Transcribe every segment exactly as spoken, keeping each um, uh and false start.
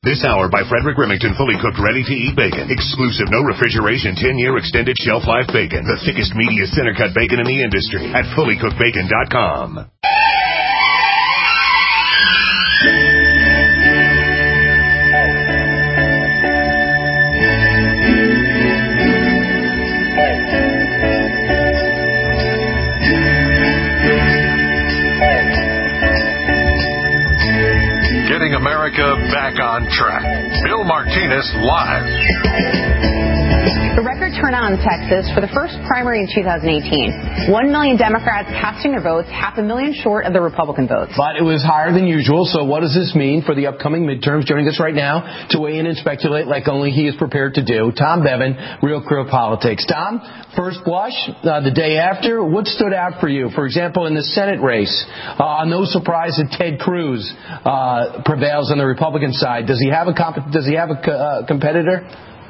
This hour by Frederick Remington, fully cooked, ready-to-eat bacon. Exclusive, no refrigeration, ten-year extended shelf life bacon. The thickest, meatiest, center-cut bacon in the industry at fully cooked bacon dot com. Getting America back on track. Bill Martinez live. The record turnout in Texas for the first primary in two thousand eighteen. One million Democrats casting their votes, half a million short of the Republican votes. But it was higher than usual, so what does this mean for the upcoming midterms? Joining us right now to weigh in and speculate like only he is prepared to do, Tom Bevan, Real Clear Politics. Tom, first blush, uh, the day after, what stood out for you? For example, in the Senate race, uh, no surprise that Ted Cruz uh, prevails on the Republican side. Does he have a comp- does he have a uh, competitor?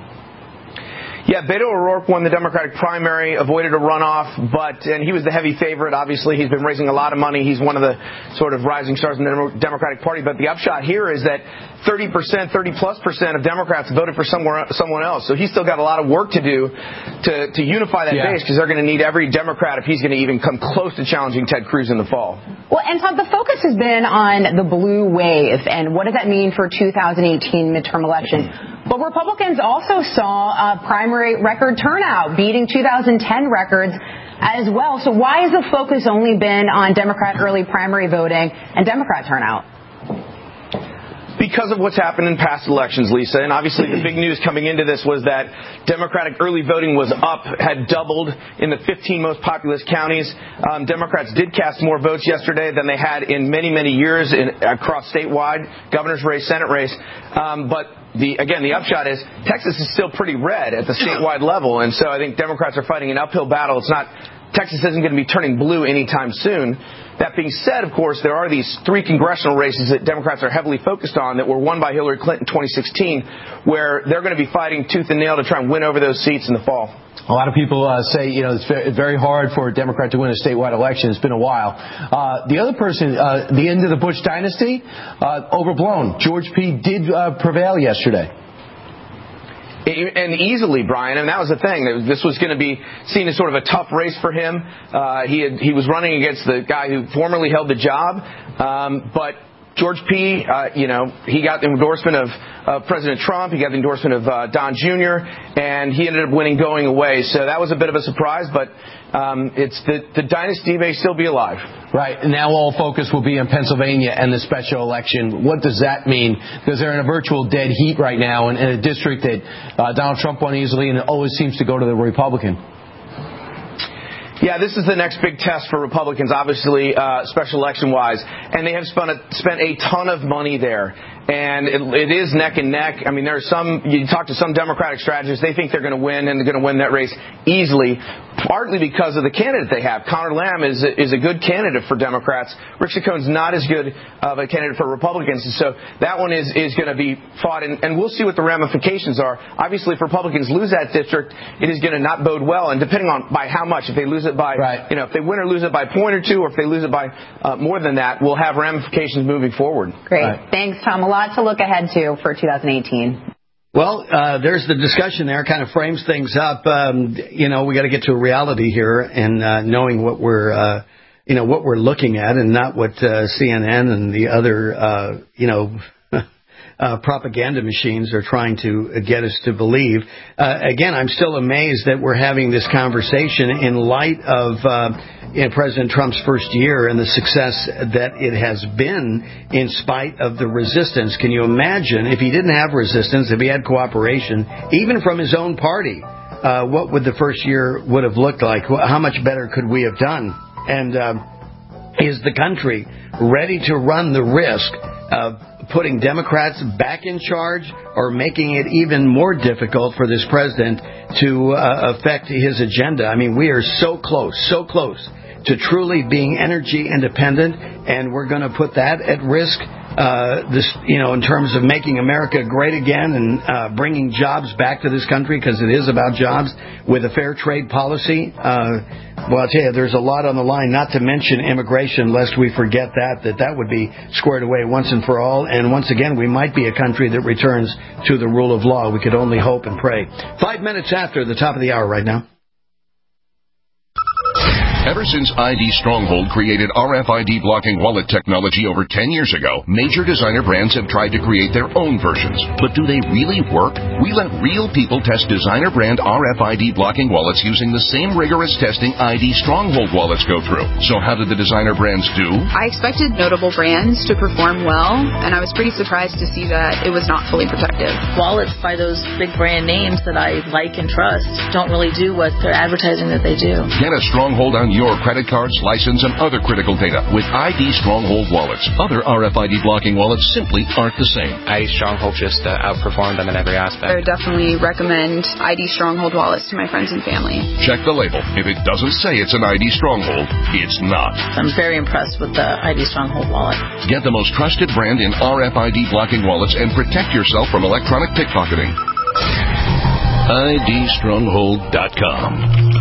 Yeah, Beto O'Rourke won the Democratic primary, avoided a runoff, but, and he was the heavy favorite, obviously. He's been raising a lot of money. He's one of the sort of rising stars in the Democratic Party. But the upshot here is that thirty percent, thirty plus percent of Democrats voted for somewhere, someone else. So he's still got a lot of work to do to, to unify that yeah. base, because they're going to need every Democrat if he's going to even come close to challenging Ted Cruz in the fall. Well, and Tom, the focus has been on the blue wave and what does that mean for two thousand eighteen midterm elections. But Republicans also saw a primary record turnout, beating two thousand ten records as well. So why has the focus only been on Democrat early primary voting and Democrat turnout? Because of what's happened in past elections, Lisa. And obviously the big news coming into this was that Democratic early voting was up, had doubled in the fifteen most populous counties. Um, Democrats did cast more votes yesterday than they had in many, many years in, across statewide, governor's race, Senate race. Um, but the, again, the upshot is Texas is still pretty red at the statewide level. And so I think Democrats are fighting an uphill battle. It's not, Texas isn't going to be turning blue anytime soon. That being said, of course, there are these three congressional races that Democrats are heavily focused on that were won by Hillary Clinton in twenty sixteen, where they're going to be fighting tooth and nail to try and win over those seats in the fall. A lot of people uh, say, you know, it's very hard for a Democrat to win a statewide election. It's been a while. Uh, the other person, uh, the end of the Bush dynasty, uh, overblown. George P. did uh, prevail yesterday. And easily, Brian, and that was the thing. This was going to be seen as sort of a tough race for him. Uh, he had, he was running against the guy who formerly held the job, um, but George P., uh, you know, he got the endorsement of uh, President Trump. He got the endorsement of uh, Don Junior, and he ended up winning going away. So that was a bit of a surprise, but um, it's the, the dynasty may still be alive. Right. And now all focus will be on Pennsylvania and the special election. What does that mean? Because they're in a virtual dead heat right now in, in a district that uh, Donald Trump won easily, and it always seems to go to the Republican. Yeah, this is the next big test for Republicans, obviously, uh, special election-wise. And they have spent a, spent a ton of money there. And it, it is neck and neck. I mean, there are some, you talk to some Democratic strategists, they think they're going to win, and they're going to win that race easily, partly because of the candidate they have. Conor Lamb is a, is a good candidate for Democrats. Rick Saccone's not as good of a candidate for Republicans. And so that one is, is going to be fought, and, and we'll see what the ramifications are. Obviously, if Republicans lose that district, it is going to not bode well, and depending on by how much, if they lose it by, right. you know, if they win or lose it by a point or two, or if they lose it by uh, more than that, we'll have ramifications moving forward. Great. Right. Thanks, Tom. A lot to look ahead to for two thousand eighteen. Well, uh, there's the discussion there, kind of frames things up. Um, you know, we got to get to a reality here and uh, knowing what we're, uh, you know, what we're looking at, and not what uh, C N N and the other, uh, you know, Uh, propaganda machines are trying to get us to believe. Uh, again, I'm still amazed that we're having this conversation in light of uh, you know, President Trump's first year and the success that it has been in spite of the resistance. Can you imagine if he didn't have resistance, if he had cooperation, even from his own party, uh, what would the first year would have looked like? How much better could we have done? And uh, is the country ready to run the risk of putting Democrats back in charge, or making it even more difficult for this president to uh, affect his agenda? I mean, we are so close, so close to truly being energy independent, and we're going to put that at risk. uh, this, you know, in terms of making America great again and uh, bringing jobs back to this country, because it is about jobs, with a fair trade policy. Uh, well, I'll tell you, there's a lot on the line, not to mention immigration, lest we forget that, that that would be squared away once and for all. And once again, we might be a country that returns to the rule of law. We could only hope and pray. Five minutes after the top of the hour right now. Ever since I D Stronghold created R F I D blocking wallet technology over ten years ago, major designer brands have tried to create their own versions. But do they really work? We let real people test designer brand R F I D blocking wallets using the same rigorous testing I D Stronghold wallets go through. So how did the designer brands do? I expected notable brands to perform well, and I was pretty surprised to see that it was not fully protective. Wallets by those big brand names that I like and trust don't really do what they're advertising that they do. Get a Stronghold on your credit cards, license, and other critical data with I D Stronghold wallets. Other R F I D blocking wallets simply aren't the same. I D Stronghold just uh, outperformed them in every aspect. I would definitely recommend I D Stronghold wallets to my friends and family. Check the label. If it doesn't say it's an I D Stronghold, it's not. I'm very impressed with the I D Stronghold wallet. Get the most trusted brand in R F I D blocking wallets and protect yourself from electronic pickpocketing. I D Stronghold dot com.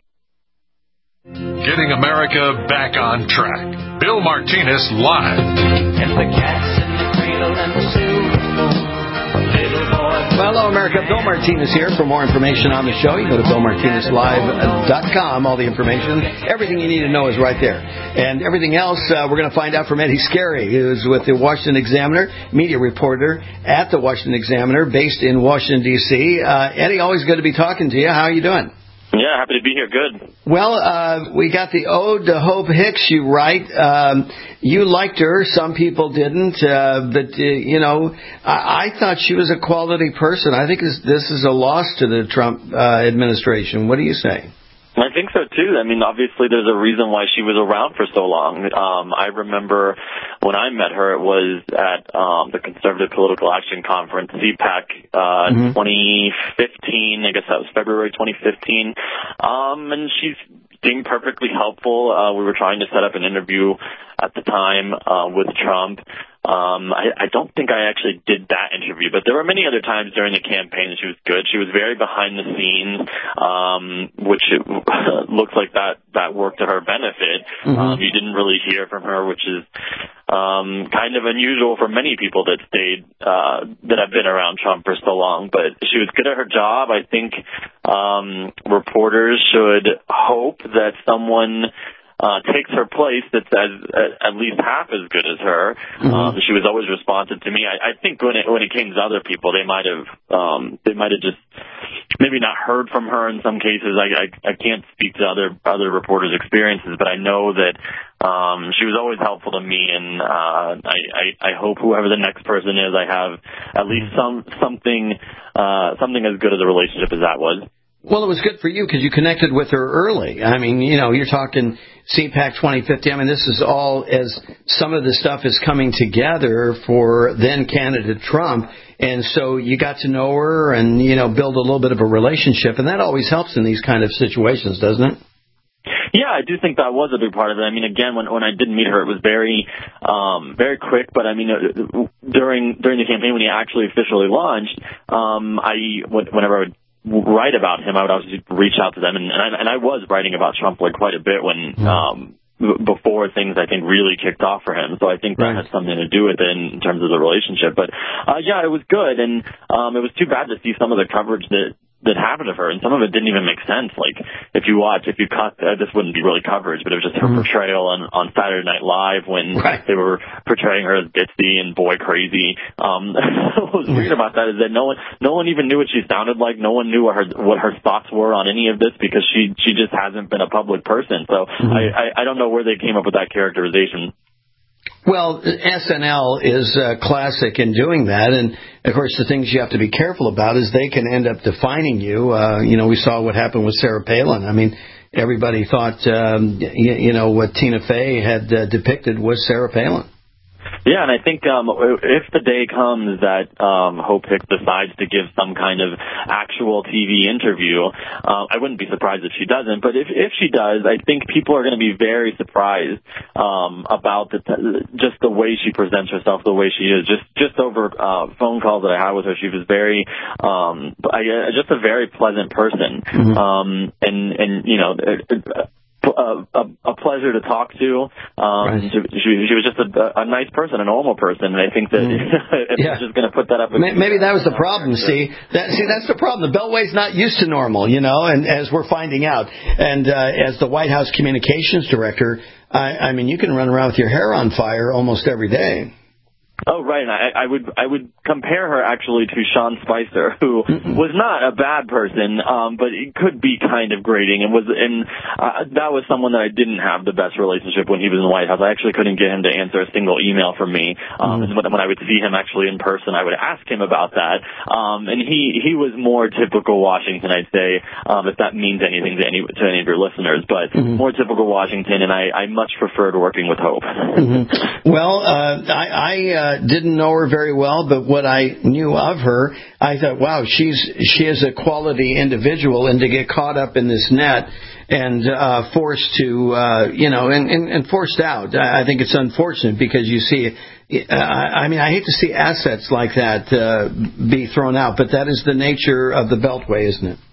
Getting America back on track. Bill Martinez live. And the cats in the cradle and the silver spoon. Little boy. Well, hello, America. Bill Martinez here. For more information on the show, you go to Bill Martinez Live dot com. All the information, everything you need to know is right there. And everything else, uh, we're going to find out from Eddie Scarry, who's with the Washington Examiner, media reporter at the Washington Examiner, based in Washington, D C Uh, Eddie, always good to be talking to you. How are you doing? Yeah, happy to be here. Good. Well, uh, we got the Ode to Hope Hicks you write. Um, you liked her. Some people didn't. Uh, but, uh, you know, I, I thought she was a quality person. I think this, this is a loss to the Trump uh, administration. What do you say? I think so, too. I mean, obviously, there's a reason why she was around for so long. Um, I remember when I met her, it was at um, the Conservative Political Action Conference, C PAC, uh, mm-hmm. twenty fifteen. I guess that was February twenty fifteen. Um, and she's seemed perfectly helpful. Uh, we were trying to set up an interview at the time uh, with Trump. Um, I, I don't think I actually did that interview, but there were many other times during the campaign that she was good. She was very behind the scenes, um, which it, looks like that, that worked to her benefit. Mm-hmm. Um, you didn't really hear from her, which is um, kind of unusual for many people that stayed, uh, that have been around Trump for so long. But she was good at her job. I think um, reporters should hope that someone Uh, takes her place that's as, at least half as good as her. Mm-hmm. Um, she was always responsive to me. I, I think when it when it came to other people, they might have um, they might have just maybe not heard from her in some cases. I, I I can't speak to other other reporters' experiences, but I know that um, she was always helpful to me, and uh, I, I I hope whoever the next person is, I have at least some something uh, something as good as a relationship as that was. Well, it was good for you because you connected with her early. I mean, you know, you're talking C PAC twenty fifty. I mean, this is all as some of the stuff is coming together for then candidate Trump. And so you got to know her and, you know, build a little bit of a relationship. And that always helps in these kind of situations, doesn't it? Yeah, I do think that was a big part of it. I mean, again, when when I did meet her, it was very, um, very quick. But I mean, during during the campaign when he actually officially launched, um, I whenever I would write about him, I would always reach out to them, and, and, I, and I was writing about Trump like quite a bit when um, b- before things I think really kicked off for him. So I think that right. had something to do with it in, in terms of the relationship. But uh, yeah, it was good, and um, it was too bad to see some of the coverage that that happened to her, and some of it didn't even make sense. Like if you watch, if you cut, uh, this wouldn't be really coverage, but it was just her mm-hmm. portrayal on, on Saturday Night Live when right. they were portraying her as Bitsy and boy crazy. Um, what was weird about that is that no one, no one even knew what she sounded like. No one knew what her what her thoughts were on any of this because she she just hasn't been a public person. So mm-hmm. I, I I don't know where they came up with that characterization. Well, S N L is uh, classic in doing that, and of course the things you have to be careful about is they can end up defining you. Uh, you know, we saw what happened with Sarah Palin. I mean, everybody thought, um, you, you know, what Tina Fey had uh, depicted was Sarah Palin. Yeah, and I think um, if the day comes that um, Hope Hicks decides to give some kind of actual T V interview, uh, I wouldn't be surprised if she doesn't. But if if she does, I think people are going to be very surprised um, about the t- just the way she presents herself, the way she is. Just just over uh, phone calls that I had with her, she was very, um, I, just a very pleasant person, mm-hmm. um, and and you know. It, it, A, a, a pleasure to talk to. Um, right. she, she, she was just a, a nice person, a normal person, and I think that mm. if yeah. we're just going to put that up, maybe, maybe that was the problem. See, that, see, that's the problem. The Beltway's not used to normal, you know, and as we're finding out, and uh, as the White House communications director, I, I mean, you can run around with your hair on fire almost every day. Oh, right. And I, I would I would compare her actually to Sean Spicer, who Mm-mm. was not a bad person, um, but it could be kind of grating, and was and uh, that was someone that I didn't have the best relationship when he was in the White House. I actually couldn't get him to answer a single email from me. Um, mm-hmm. And when I would see him actually in person, I would ask him about that. Um, and he he was more typical Washington, I'd say, um, if that means anything to any to any of your listeners, but mm-hmm. more typical Washington, and I, I much preferred working with Hope. Mm-hmm. Well, uh, I. I uh, didn't know her very well, but what I knew of her, I thought, wow, she's she is a quality individual, and to get caught up in this net and uh, forced to, uh, you know, and, and, and forced out, I think it's unfortunate because you see, uh, I mean, I hate to see assets like that uh, be thrown out, but that is the nature of the Beltway, isn't it?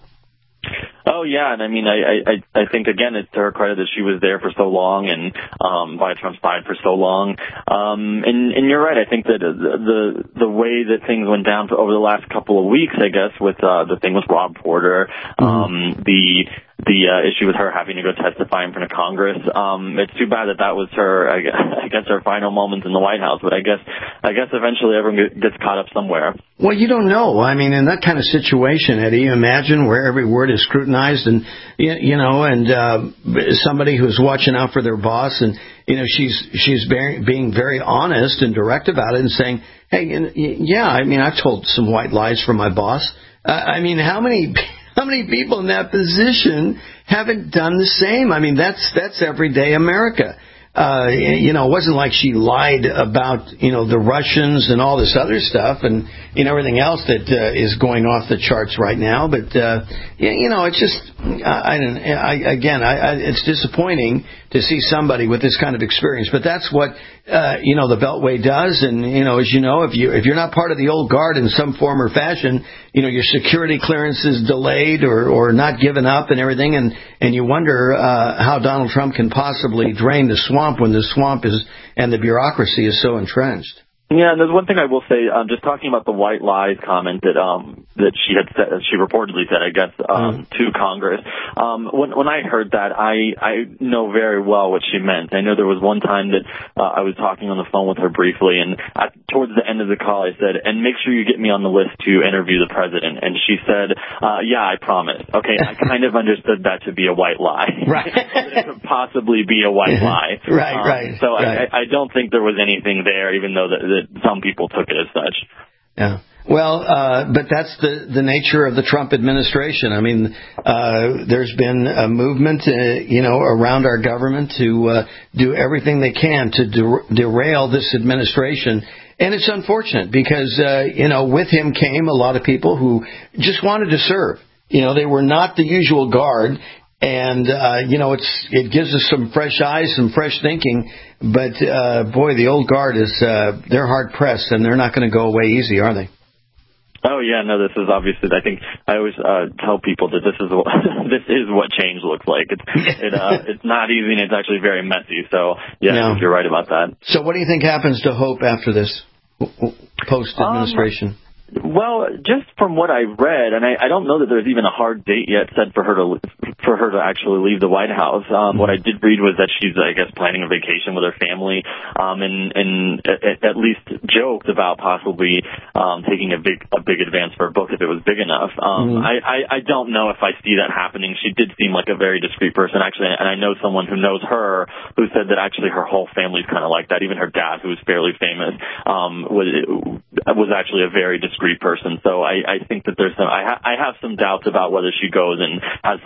Oh, yeah, and I mean, I, I, I think, again, it's to her credit that she was there for so long and um, by Trump's side for so long. Um, and, and you're right, I think that the, the the way that things went down for, over the last couple of weeks, I guess, with uh, the thing with Rob Porter, mm-hmm. um, the the uh, issue with her having to go testify in front of Congress. Um, it's too bad that that was her, I guess, I guess, her final moments in the White House. But I guess, I guess eventually everyone gets caught up somewhere. Well, you don't know. I mean, in that kind of situation, Eddie, imagine where every word is scrutinized, and you know, and uh, somebody who's watching out for their boss, and you know, she's she's being, being very honest and direct about it, and saying, hey, yeah, I mean, I've told some white lies for my boss. Uh, I mean, how many? How many people in that position haven't done the same? I mean, that's that's everyday America. Uh, you know, it wasn't like she lied about, you know, the Russians and all this other stuff and, you know, everything else that uh, is going off the charts right now. But, uh, you know, it's just, I, I, again, I, I, it's disappointing to see somebody with this kind of experience. But that's what, uh, you know, the Beltway does. And, you know, as you know, if, you, if you're not part of the old guard in some form or fashion, you know, your security clearance is delayed or, or not given up and everything. And, and you wonder uh, how Donald Trump can possibly drain the swamp when the swamp is and the bureaucracy is so entrenched. Yeah, and there's one thing I will say, um, just talking about the white lies comment that um, that she had said, she reportedly said, I guess, um, mm. to Congress. Um, when when I heard that, I I know very well what she meant. I know there was one time that uh, I was talking on the phone with her briefly, and at, towards the end of the call, I said, "And make sure you get me on the list to interview the president." And she said, uh, "Yeah, I promise." Okay, I kind of understood that to be a white lie. Right. That it could possibly be a white lie. Right. Um, right. So right. I I don't think there was anything there, even though that. that some people took it as such. Yeah. Well, uh, but that's the, the nature of the Trump administration. I mean, uh, there's been a movement, uh, you know, around our government to uh, do everything they can to der- derail this administration. And it's unfortunate because, uh, you know, with him came a lot of people who just wanted to serve. You know, they were not the usual guard. And, uh, you know, it's it gives us some fresh eyes, some fresh thinking. But, uh, boy, the old guard is, uh, they're hard pressed and they're not going to go away easy, are they? Oh, yeah, no, this is obviously, I think I always uh, tell people that this is what, this is what change looks like. It's it, uh, it's not easy and it's actually very messy. So, yeah, yeah. I think you're right about that. So what do you think happens to Hope after this post-administration? Um, Well, just from what I read, and I, I don't know that there's even a hard date yet set for her to for her to actually leave the White House. Um, what I did read was that she's, I guess, planning a vacation with her family, um, and and at, at least joked about possibly um, taking a big a big advance for a book if it was big enough. Um, mm-hmm. I, I I don't know if I see that happening. She did seem like a very discreet person, actually, and I know someone who knows her who said that actually her whole family's kind of like that. Even her dad, who is fairly famous, um, was was actually a very discreet person. So I, I think that there's some, I, ha- I have some doubts about whether she goes and has some lucrative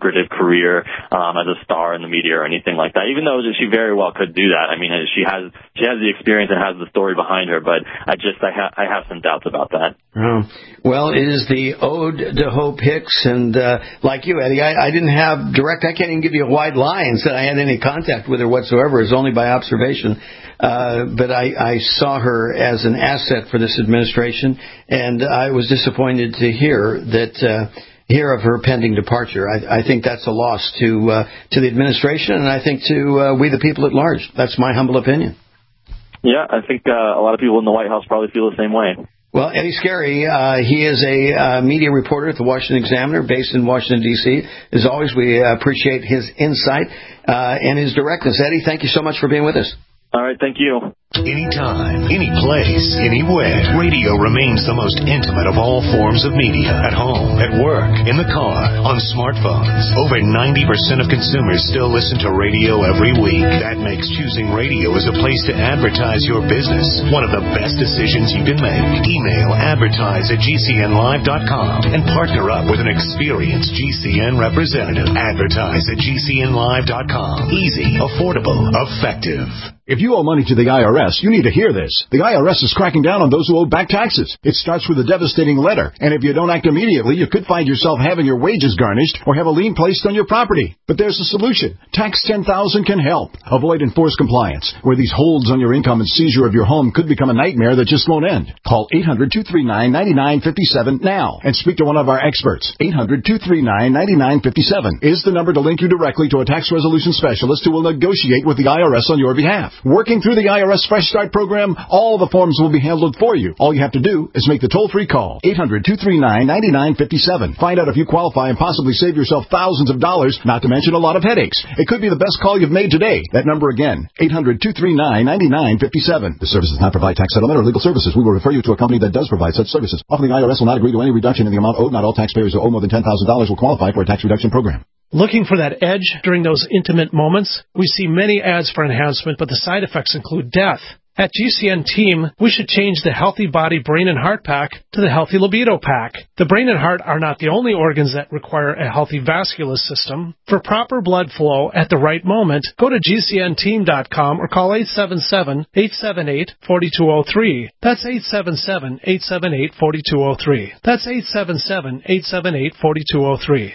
lucrative career um, as a star in the media or anything like that, even though she very well could do that. I mean, she has she has the experience and has the story behind her, but I just I, ha- I have some doubts about that. Oh. Well, it is the Ode to Hope Hicks, and uh, like you, Eddie, I, I didn't have direct, I can't even give you a wide line that I had any contact with her whatsoever. It's only by observation. Uh, but I, I saw her as an asset for this administration, and I was disappointed to hear that uh, hear of her pending departure. I, I think that's a loss to uh, to the administration, and I think to uh, we the people at large. That's my humble opinion. Yeah, I think uh, a lot of people in the White House probably feel the same way. Well, Eddie Scarry, uh, he is a uh, media reporter at the Washington Examiner based in Washington, D C As always, we uh, appreciate his insight uh, and his directness. Eddie, thank you so much for being with us. All right, thank you. Anytime, any place, anywhere. Radio remains the most intimate of all forms of media. At home, at work, in the car, on smartphones. Over ninety percent of consumers still listen to radio every week. That makes choosing radio as a place to advertise your business one of the best decisions you can make. Email advertise at G C N live dot com and partner up with an experienced G C N representative. Advertise at G C N live dot com. Easy, affordable, effective. If you owe money to the I R S, you need to hear this. The I R S is cracking down on those who owe back taxes. It starts with a devastating letter, and if you don't act immediately, you could find yourself having your wages garnished or have a lien placed on your property. But there's a solution. Tax ten thousand can help. Avoid enforced compliance, where these holds on your income and seizure of your home could become a nightmare that just won't end. Call eight hundred, two three nine, nine nine five seven now and speak to one of our experts. eight hundred, two three nine, nine nine five seven is the number to link you directly to a tax resolution specialist who will negotiate with the I R S on your behalf. Working through the I R S Fresh Start program, all the forms will be handled for you. All you have to do is make the toll-free call. eight hundred, two three nine, nine nine five seven. Find out if you qualify and possibly save yourself thousands of dollars, not to mention a lot of headaches. It could be the best call you've made today. That number again, eight hundred, two three nine, nine nine five seven. The service does not provide tax settlement or legal services. We will refer you to a company that does provide such services. Often the I R S will not agree to any reduction in the amount owed. Not all taxpayers who owe more than ten thousand dollars will qualify for a tax reduction program. Looking for that edge during those intimate moments? We see many ads for enhancement, but the side effects include death. At G C N Team, we should change the Healthy Body, Brain, and Heart Pack to the Healthy Libido Pack. The brain and heart are not the only organs that require a healthy vascular system. For proper blood flow at the right moment, go to G C N team dot com or call eight seven seven, eight seven eight, four two zero three. That's eight seven seven, eight seven eight, four two zero three. That's eight seven seven, eight seven eight, four two zero three.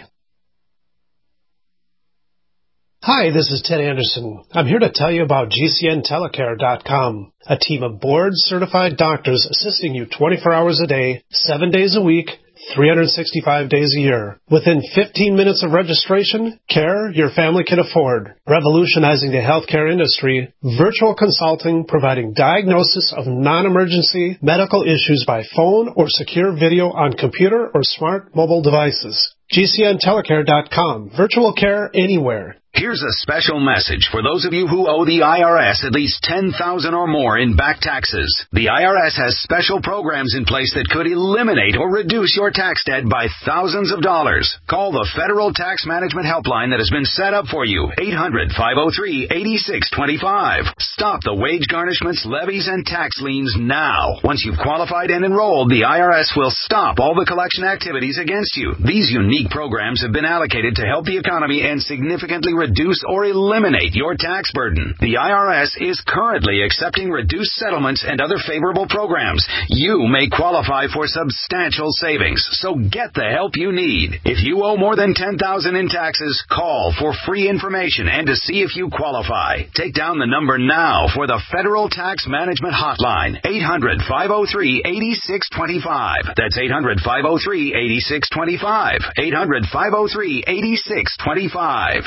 Hi, this is Ted Anderson. I'm here to tell you about G C N telecare dot com, a team of board-certified doctors assisting you twenty-four hours a day, seven days a week, three hundred sixty-five days a year. Within fifteen minutes of registration, care your family can afford. Revolutionizing the healthcare industry, virtual consulting providing diagnosis of non-emergency medical issues by phone or secure video on computer or smart mobile devices. G C N telecare dot com. Virtual care anywhere. Here's a special message for those of you who owe the I R S at least ten thousand dollars or more in back taxes. The I R S has special programs in place that could eliminate or reduce your tax debt by thousands of dollars. Call the Federal Tax Management Helpline that has been set up for you, eight hundred, five oh three, eight six two five. Stop the wage garnishments, levies, and tax liens now. Once you've qualified and enrolled, the I R S will stop all the collection activities against you. These unique programs have been allocated to help the economy and significantly reduce reduce or eliminate your tax burden. The I R S is currently accepting reduced settlements and other favorable programs. You may qualify for substantial savings, so get the help you need. If you owe more than ten thousand dollars in taxes, call for free information and to see if you qualify. Take down the number now for the Federal Tax Management Hotline, eight hundred, five oh three, eight six two five. That's eight hundred, five oh three, eight six two five. eight hundred, five oh three, eight six two five.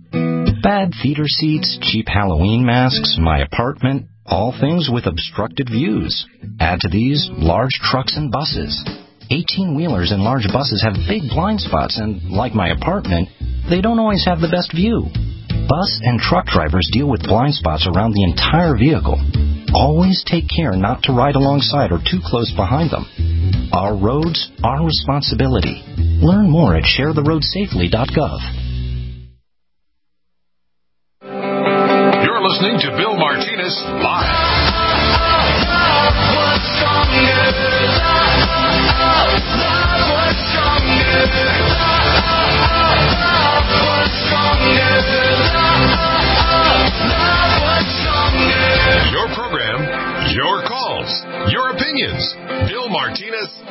Bad theater seats, cheap Halloween masks, my apartment, all things with obstructed views. Add to these large trucks and buses. eighteen-wheelers and large buses have big blind spots, and like my apartment, they don't always have the best view. Bus and truck drivers deal with blind spots around the entire vehicle. Always take care not to ride alongside or too close behind them. Our roads, our responsibility. Learn more at share the road safely dot gov. You're listening to Bill Martinez Live.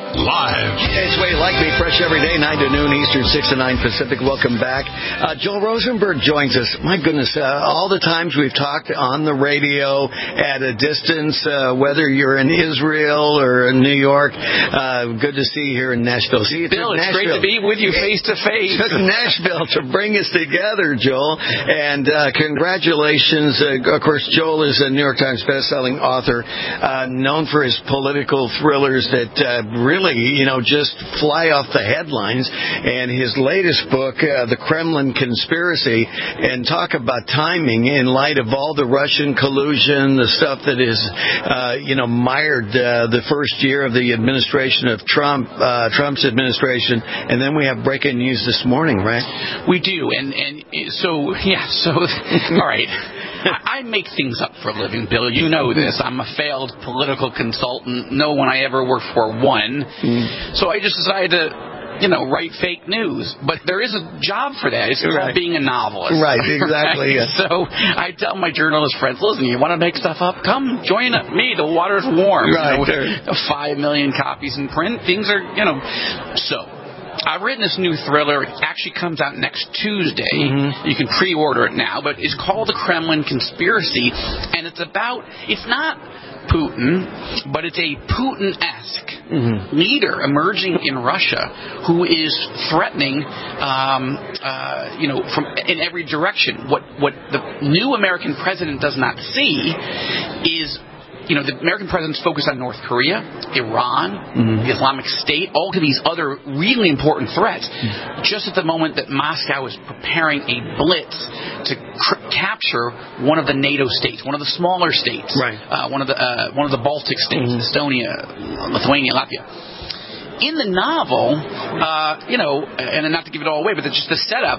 live. It's Way You Like Me, fresh every day, nine to noon Eastern, six to nine Pacific. Welcome back. Uh, Joel Rosenberg joins us. My goodness, uh, all the times we've talked on the radio at a distance, uh, whether you're in Israel or in New York, uh, good to see you here in Nashville. See, Bill, it's great to be with you face to face. It took Nashville to bring us together, Joel. And uh, congratulations. Uh, of course, Joel is a New York Times bestselling author, uh, known for his political thrillers that uh, really you know, just fly off the headlines. And his latest book, uh, The Kremlin Conspiracy, and talk about timing in light of all the Russian collusion, the stuff that is, uh, you know, mired uh, the first year of the administration of Trump, uh, Trump's administration. And then we have breaking news this morning, right? We do. And, and so, yeah, so, all right. I make things up for a living, Bill. You know this. I'm a failed political consultant. No one I ever worked for won. Mm. So I just decided to, you know, write fake news. But there is a job for that. It's called right. being a novelist. Right, exactly. Right? Yeah. So I tell my journalist friends, listen, you want to make stuff up? Come join me. The water's warm. Right. You know, five million copies in print. Things are, you know. So I've written this new thriller. It actually comes out next Tuesday. Mm-hmm. You can pre-order it now, but it's called The Kremlin Conspiracy, and it's about, it's not Putin, but it's a Putin-esque mm-hmm. leader emerging in Russia who is threatening, um, uh, you know, from in every direction. What what the new American president does not see is, you know, the American president's focused on North Korea, Iran, mm-hmm. the Islamic State, all of these other really important threats, mm-hmm. just at the moment that Moscow is preparing a blitz to cr- capture one of the NATO states, one of the smaller states, right. uh, one of the uh, one of the Baltic states, mm-hmm. Estonia, Lithuania, Latvia. In the novel, uh, you know, and not to give it all away, but just the setup,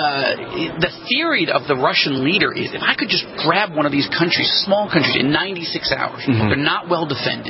uh, the theory of the Russian leader is if I could just grab one of these countries, small countries, in ninety-six hours, mm-hmm. they're not well defended.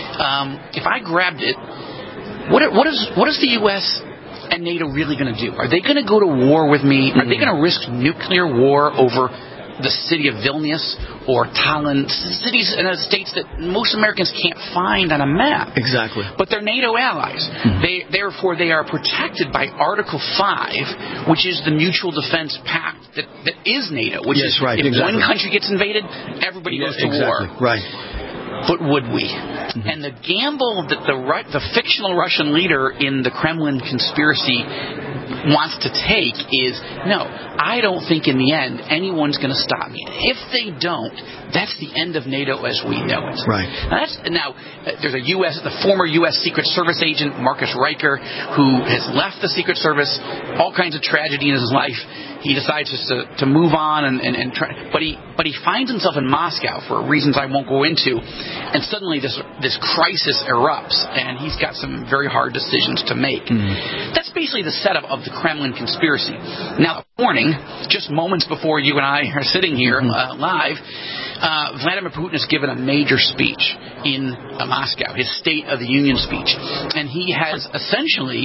Um, if I grabbed it, what, what is what is the U S and NATO really going to do? Are they going to go to war with me? Mm-hmm. Are they going to risk nuclear war over the city of Vilnius or Tallinn, cities and states that most Americans can't find on a map? Exactly. But they're NATO allies. Mm-hmm. They, therefore, they are protected by Article five, which is the mutual defense pact that, that is NATO, which yes, is right, if exactly. one country gets invaded, everybody yeah, goes to exactly. war. Right. But would we? Mm-hmm. And the gamble that the the fictional Russian leader in the Kremlin Conspiracy wants to take is, no, I don't think in the end anyone's going to stop me. If they don't, that's the end of NATO as we know it. Right. Now, that's, now uh, there's a U S, the former U S Secret Service agent, Marcus Riker, who has left the Secret Service, all kinds of tragedy in his life. He decides just to, to move on and, and, and try, but he but he finds himself in Moscow for reasons I won't go into, and suddenly this this crisis erupts, and he's got some very hard decisions to make. Mm-hmm. That's basically the setup of the Kremlin Conspiracy. Now, this morning, just moments before you and I are sitting here mm-hmm. uh, live, uh, Vladimir Putin has given a major speech in uh, Moscow, his State of the Union speech, and he has essentially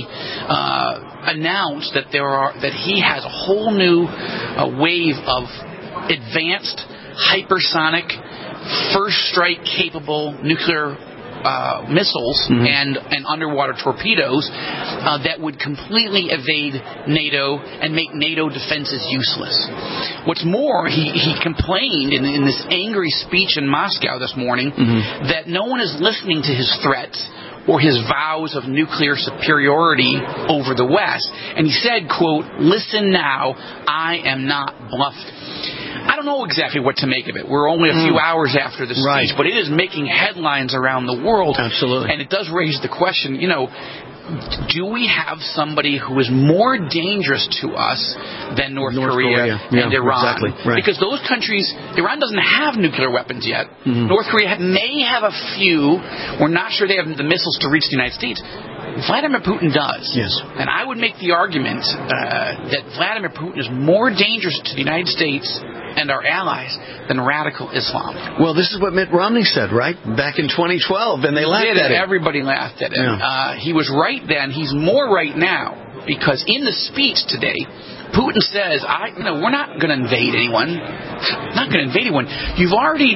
uh, announced that there are that he has a whole new New uh, wave of advanced, hypersonic, first strike capable nuclear uh, missiles mm-hmm. and, and underwater torpedoes uh, that would completely evade NATO and make NATO defenses useless. What's more, he, he complained in, in this angry speech in Moscow this morning mm-hmm. that no one is listening to his threats or his vows of nuclear superiority over the West. And he said, quote, "Listen now, I am not bluffing." I don't know exactly what to make of it. We're only a few mm. hours after the speech, right. but it is making headlines around the world. Absolutely. And it does raise the question, you know, do we have somebody who is more dangerous to us than North, North Korea, Korea and yeah, Iran? Exactly. Right. Because those countries, Iran doesn't have nuclear weapons yet. Mm-hmm. North Korea may have a few. We're not sure they have the missiles to reach the United States. Vladimir Putin does. Yes. And I would make the argument uh, that Vladimir Putin is more dangerous to the United States and our allies than radical Islam. Well, this is what Mitt Romney said, right? Back in twenty twelve, and they laughed at it. him. Everybody laughed at him. Yeah. Uh, he was right then. He's more right now because in the speech today, Putin says, "I, you know, we're not going to invade anyone. Not going to invade anyone. You've already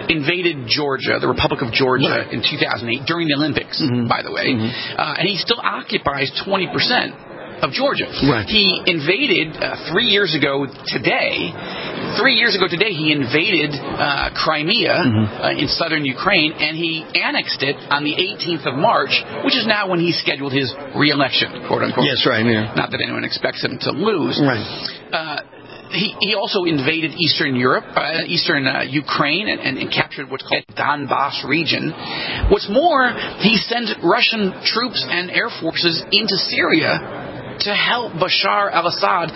invaded Georgia, the Republic of Georgia, right. in two thousand eight during the Olympics, mm-hmm. by the way, mm-hmm. uh, and he still occupies twenty percent of Georgia. Right. He invaded uh, three years ago today. Three years ago today, he invaded uh, Crimea mm-hmm. uh, in southern Ukraine, and he annexed it on the eighteenth of March, which is now when he scheduled his re-election, quote unquote. Yes, right. Yeah. Not that anyone expects him to lose. Right. Uh, He, he also invaded Eastern Europe, uh, Eastern uh, Ukraine, and, and, and captured what's called the Donbass region. What's more, he sent Russian troops and air forces into Syria to help Bashar al-Assad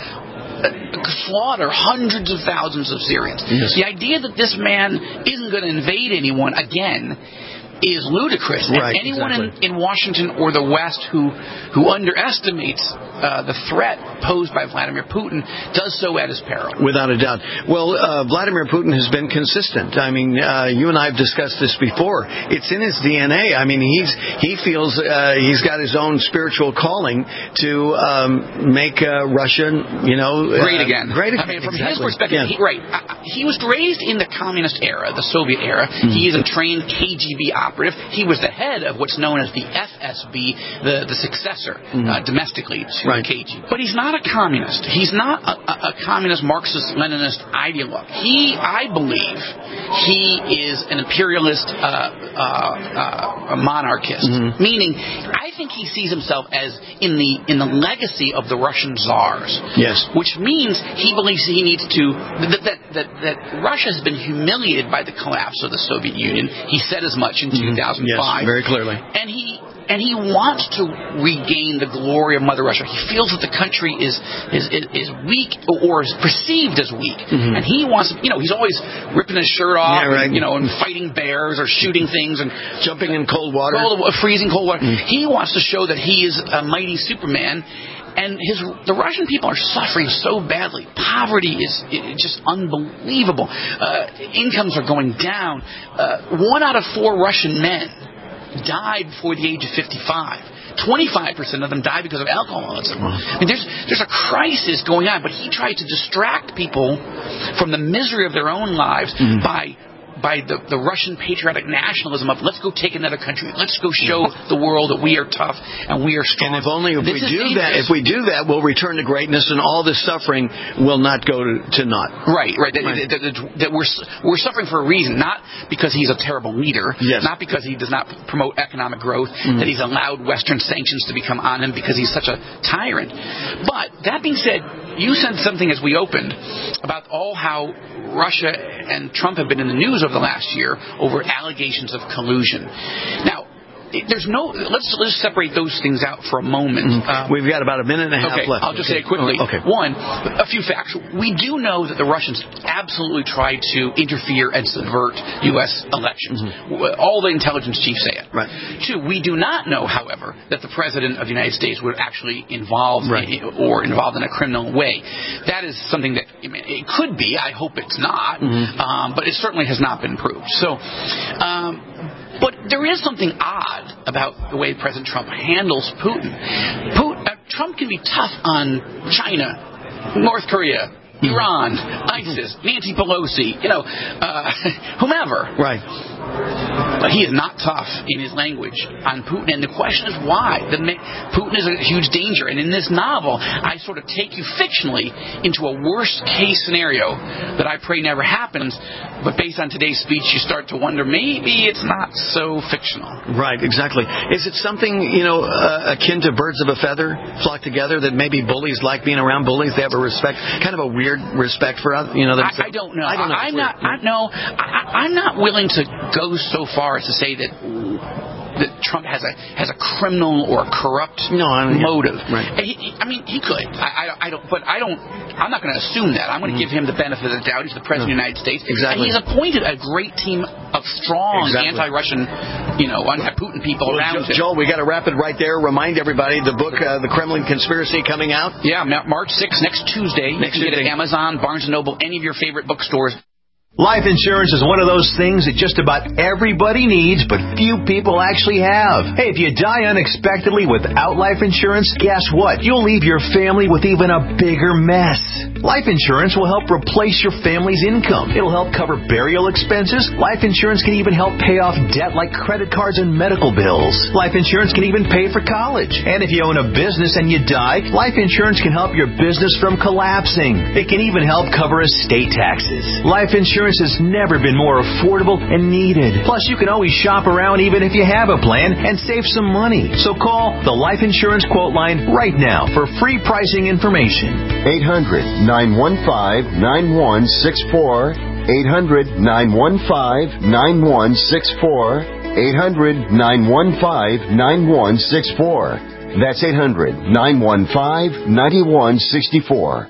slaughter hundreds of thousands of Syrians. Yes. The idea that this man isn't going to invade anyone again is ludicrous. Right, and anyone exactly. in, in Washington or the West who who underestimates uh, the threat posed by Vladimir Putin does so at his peril. Without a doubt. Well, uh, Vladimir Putin has been consistent. I mean, uh, you and I have discussed this before. It's in his D N A. I mean, he's he feels uh, he's got his own spiritual calling to um, make uh, Russia, you know, great uh, again. Great again. I mean, from exactly. his perspective, yeah. he, right? Uh, he was raised in the communist era, the Soviet era. Mm-hmm. He is a trained K G B operative. He was the head of what's known as the F S B, the the successor mm-hmm. uh, domestically to right. K G B. But he's not a communist. He's not a, a, a communist Marxist-Leninist ideologue. He, I believe, he is an imperialist uh, uh, uh, a monarchist. Mm-hmm. Meaning, I think he sees himself as in the in the legacy of the Russian czars. Yes. Which means he believes he needs to that that that, that Russia has been humiliated by the collapse of the Soviet Union. He said as much in two thousand five. Yes, very clearly. And he and he wants to regain the glory of Mother Russia. He feels that the country is is is, is weak or is perceived as weak, mm-hmm. and he wants. You know, he's always ripping his shirt off, yeah, right. and, you know, and fighting bears or shooting things and jumping in cold water, cold, freezing cold water. Mm-hmm. He wants to show that he is a mighty Superman. And his, the Russian people are suffering so badly. Poverty is, is just unbelievable. Uh, incomes are going down. Uh, one out of four Russian men died before the age of fifty-five. twenty-five percent of them died because of alcoholism. I mean, there's there's a crisis going on, but he tried to distract people from the misery of their own lives mm-hmm. by by the, the Russian patriotic nationalism of let's go take another country, let's go show the world that we are tough and we are strong. And if only if this we do dangerous. that, if we do that, we'll return to greatness, and all this suffering will not go to, to naught. Right, right. That, right. That, that, that we're we're suffering for a reason, not because he's a terrible leader, yes. not because he does not promote economic growth, mm-hmm. that he's allowed Western sanctions to become on him because he's such a tyrant. But that being said, you said something as we opened about all how Russia and Trump have been in the news over the last year over allegations of collusion. Now, there's no. Let's let's separate those things out for a moment. Mm-hmm. Um, We've got about a minute and a half okay, left. I'll just okay. say it quickly. Okay. One, a few facts. We do know that the Russians absolutely tried to interfere and subvert U S elections. Mm-hmm. All the intelligence chiefs say it. Right. Two, we do not know, however, that the President of the United States were actually involved right. in, or involved in a criminal way. That is something that I mean, it could be. I hope it's not, mm-hmm. um, but it certainly has not been proved. So. Um, But there is something odd about the way President Trump handles Putin. Putin uh, Trump can be tough on China, North Korea, Iran, ISIS, Nancy Pelosi, you know, uh, whomever. Right. But he is not tough in his language on Putin. And the question is why. The, Putin is a huge danger. And in this novel, I sort of take you fictionally into a worst-case scenario that I pray never happens. But based on today's speech, you start to wonder, maybe it's not so fictional. Right, exactly. Is it something, you know, uh, akin to birds of a feather flock together, that maybe bullies like being around bullies? They have a respect, kind of a weird respect for other, you know. I, I don't know. I don't know. I'm not, I, no, I, I'm not willing to go so far as to say that that Trump has a has a criminal or a corrupt no, I mean, motive. Right. He, he, I mean, he could. I, I, I don't. But I don't. I'm not going to assume that. I'm going to mm. give him the benefit of the doubt. He's the president no. of the United States, exactly. and he's appointed a great team of strong exactly. anti-Russian, you know, anti-Putin people well, around Joel, him. Joel, we got to wrap it right there. Remind everybody the book, uh, The Kremlin Conspiracy, coming out. Yeah, March sixth, next Tuesday. Next you can Tuesday. get it at Amazon, Barnes and Noble, any of your favorite bookstores. Life insurance is one of those things that just about everybody needs, but few people actually have. Hey, if you die unexpectedly without life insurance, guess what? You'll leave your family with even a bigger mess. Life insurance will help replace your family's income. It'll help cover burial expenses. Life insurance can even help pay off debt like credit cards and medical bills. Life insurance can even pay for college. And if you own a business and you die, life insurance can help your business from collapsing. It can even help cover estate taxes. Life insurance has never been more affordable and needed. Plus, you can always shop around even if you have a plan and save some money. So call the Life Insurance Quote Line right now for free pricing information. eight hundred, nine one five, nine one six four. eight hundred, nine one five, nine one six four. eight hundred, nine one five, nine one six four. That's eight hundred, nine one five, nine one six four.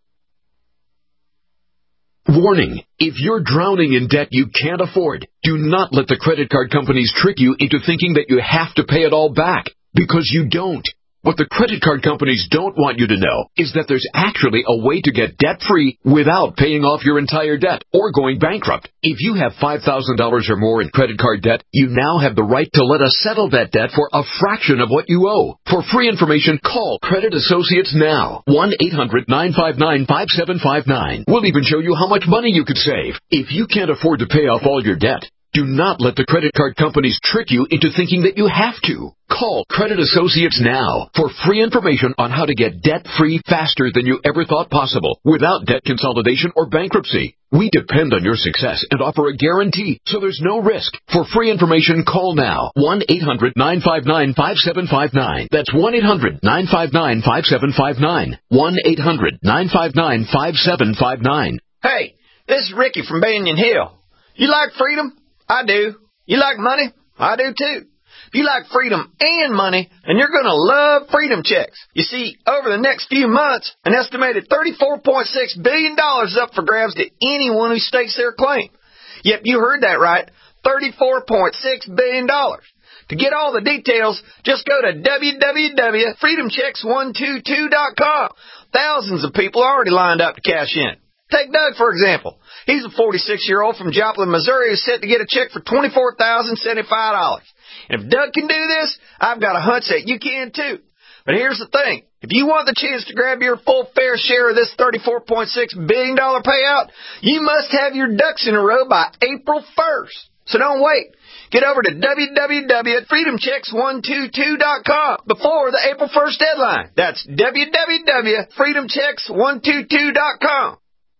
Warning, if you're drowning in debt you can't afford, do not let the credit card companies trick you into thinking that you have to pay it all back, because you don't. What the credit card companies don't want you to know is that there's actually a way to get debt-free without paying off your entire debt or going bankrupt. If you have five thousand dollars or more in credit card debt, you now have the right to let us settle that debt for a fraction of what you owe. For free information, call Credit Associates now. one eight hundred, nine five nine, five seven five nine. We'll even show you how much money you could save. If you can't afford to pay off all your debt, do not let the credit card companies trick you into thinking that you have to. Call Credit Associates now for free information on how to get debt-free faster than you ever thought possible without debt consolidation or bankruptcy. We depend on your success and offer a guarantee, so there's no risk. For free information, call now. one eight hundred, nine five nine, five seven five nine. That's one eight hundred, nine five nine, five seven five nine. one eight hundred, nine five nine, five seven five nine. Hey, this is Ricky from Banyan Hill. You like freedom? I do. You like money? I do too. If you like freedom and money, then you're going to love Freedom Checks. You see, over the next few months, an estimated thirty-four point six billion dollars is up for grabs to anyone who stakes their claim. Yep, you heard that right, thirty-four point six billion dollars. To get all the details, just go to w w w dot freedom checks one two two dot com. Thousands of people are already lined up to cash in. Take Doug, for example. He's a forty-six-year-old from Joplin, Missouri who's set to get a check for twenty-four thousand seventy-five dollars. And if Doug can do this, I've got a hunch that you can too. But here's the thing. If you want the chance to grab your full fair share of this thirty-four point six billion dollars payout, you must have your ducks in a row by April first. So don't wait. Get over to w w w dot freedom checks one two two dot com before the April first deadline. That's w w w dot freedom checks one two two dot com.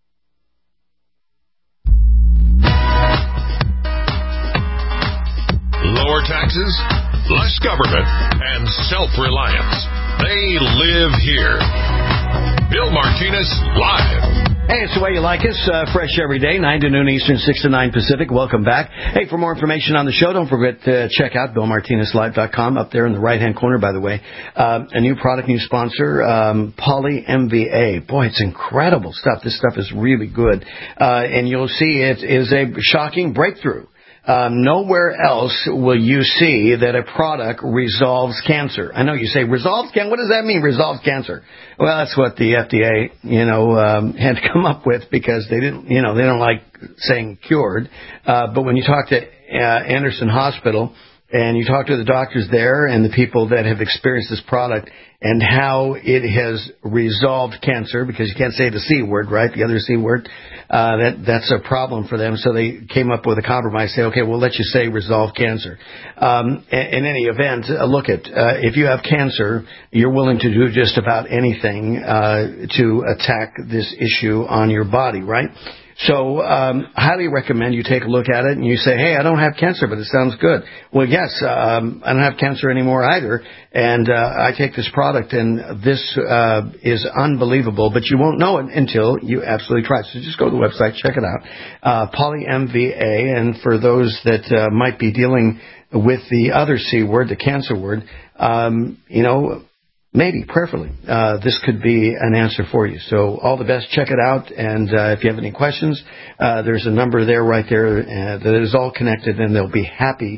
Lower taxes, less government, and self-reliance. They live here. Bill Martinez, live. Hey, it's the way you like us. Uh, fresh every day, nine to noon Eastern, six to nine Pacific. Welcome back. Hey, for more information on the show, don't forget to check out bill martinez live dot com. Up there in the right-hand corner, by the way. Uh, a new product, new sponsor, um, Poly M V A. Boy, it's incredible stuff. This stuff is really good. Uh, and you'll see it is a shocking breakthrough. Um, nowhere else will you see that a product resolves cancer. I know you say resolves cancer. What does that mean, resolves cancer? Well, that's what the F D A, you know, um, had to come up with because they didn't, you know, they don't like saying cured. Uh, but when you talk to uh, Anderson Hospital and you talk to the doctors there and the people that have experienced this product and how it has resolved cancer, because you can't say the C word, right? The other C word, uh, that, that's a problem for them. So they came up with a compromise, say, okay, we'll let you say resolve cancer. Um, in, in any event, uh, look at, uh, if you have cancer, you're willing to do just about anything, uh, to attack this issue on your body, right? So, um, highly recommend you take a look at it and you say, hey, I don't have cancer, but it sounds good. Well, yes, um, I don't have cancer anymore either. And, uh, I take this product and this, uh, is unbelievable, but you won't know it until you absolutely try it. So just go to the website, check it out. Uh, Poly M V A. And for those that, uh, might be dealing with the other C word, the cancer word, um, you know, maybe, prayerfully, uh, this could be an answer for you. So all the best. Check it out. And uh, if you have any questions, uh, there's a number there right there uh, that is all connected, and they'll be happy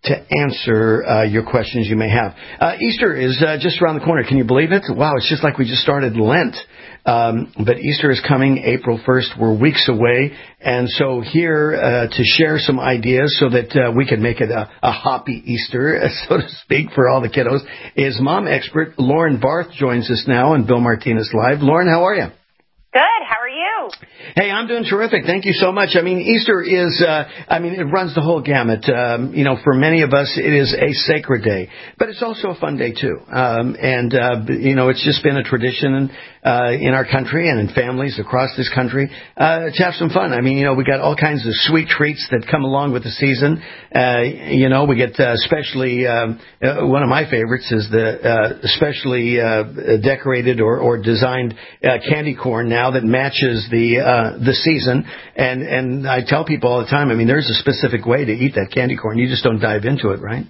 to answer uh, your questions you may have. Uh, Easter is uh, just around the corner. Can you believe it? Wow, it's just like we just started Lent. Um, but Easter is coming April first. We're weeks away. And so here uh, to share some ideas so that uh, we can make it a, a hoppy Easter, so to speak, for all the kiddos, is mom expert Lauren Barth joins us now on Bill Martinez Live. Lauren, how are you? Good. How are you? Hey, I'm doing terrific. Thank you so much. I mean, Easter is, uh, I mean, it runs the whole gamut. Um, you know, for many of us, it is a sacred day, but it's also a fun day too. Um, and, uh, you know, it's just been a tradition, uh, in our country and in families across this country, uh, to have some fun. I mean, you know, we got all kinds of sweet treats that come along with the season. Uh, you know, we get, uh, especially, um, uh, one of my favorites is the, uh, especially, uh, decorated or, or designed, uh, candy corn now that matches the, uh, the season. And, and I tell people all the time, I mean, there's a specific way to eat that candy corn. You just don't dive into it, right?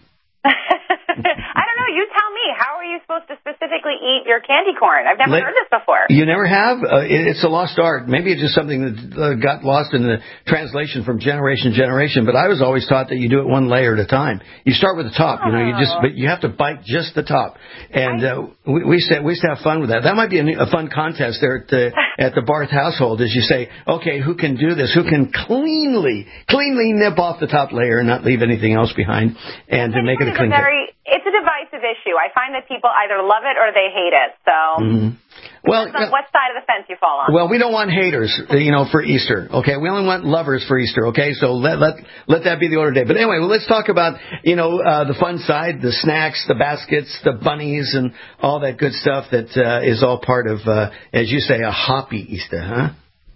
I don't know. You tell me. How are you supposed to specifically eat your candy corn? I've never Let, heard this before. You never have? Uh, it, it's a lost art. Maybe it's just something that uh, got lost in the translation from generation to generation. But I was always taught that you do it one layer at a time. You start with the top. Oh. You know, you just, but you have to bite just the top. And uh, we, we used to we used to have fun with that. That might be a, a fun contest there at the at the Barth household. As you say, okay, who can do this? Who can cleanly cleanly nip off the top layer and not leave anything else behind, and to make it a clean cake? It's a divisive issue. I find that people either love it or they hate it. So, mm-hmm. well, depends on what side of the fence you fall on. Well, we don't want haters, you know, for Easter. Okay, we only want lovers for Easter. Okay, so let let let that be the order today. But anyway, well, let's talk about you know uh, the fun side, the snacks, the baskets, the bunnies, and all that good stuff that uh, is all part of, uh, as you say, a hoppy Easter, huh?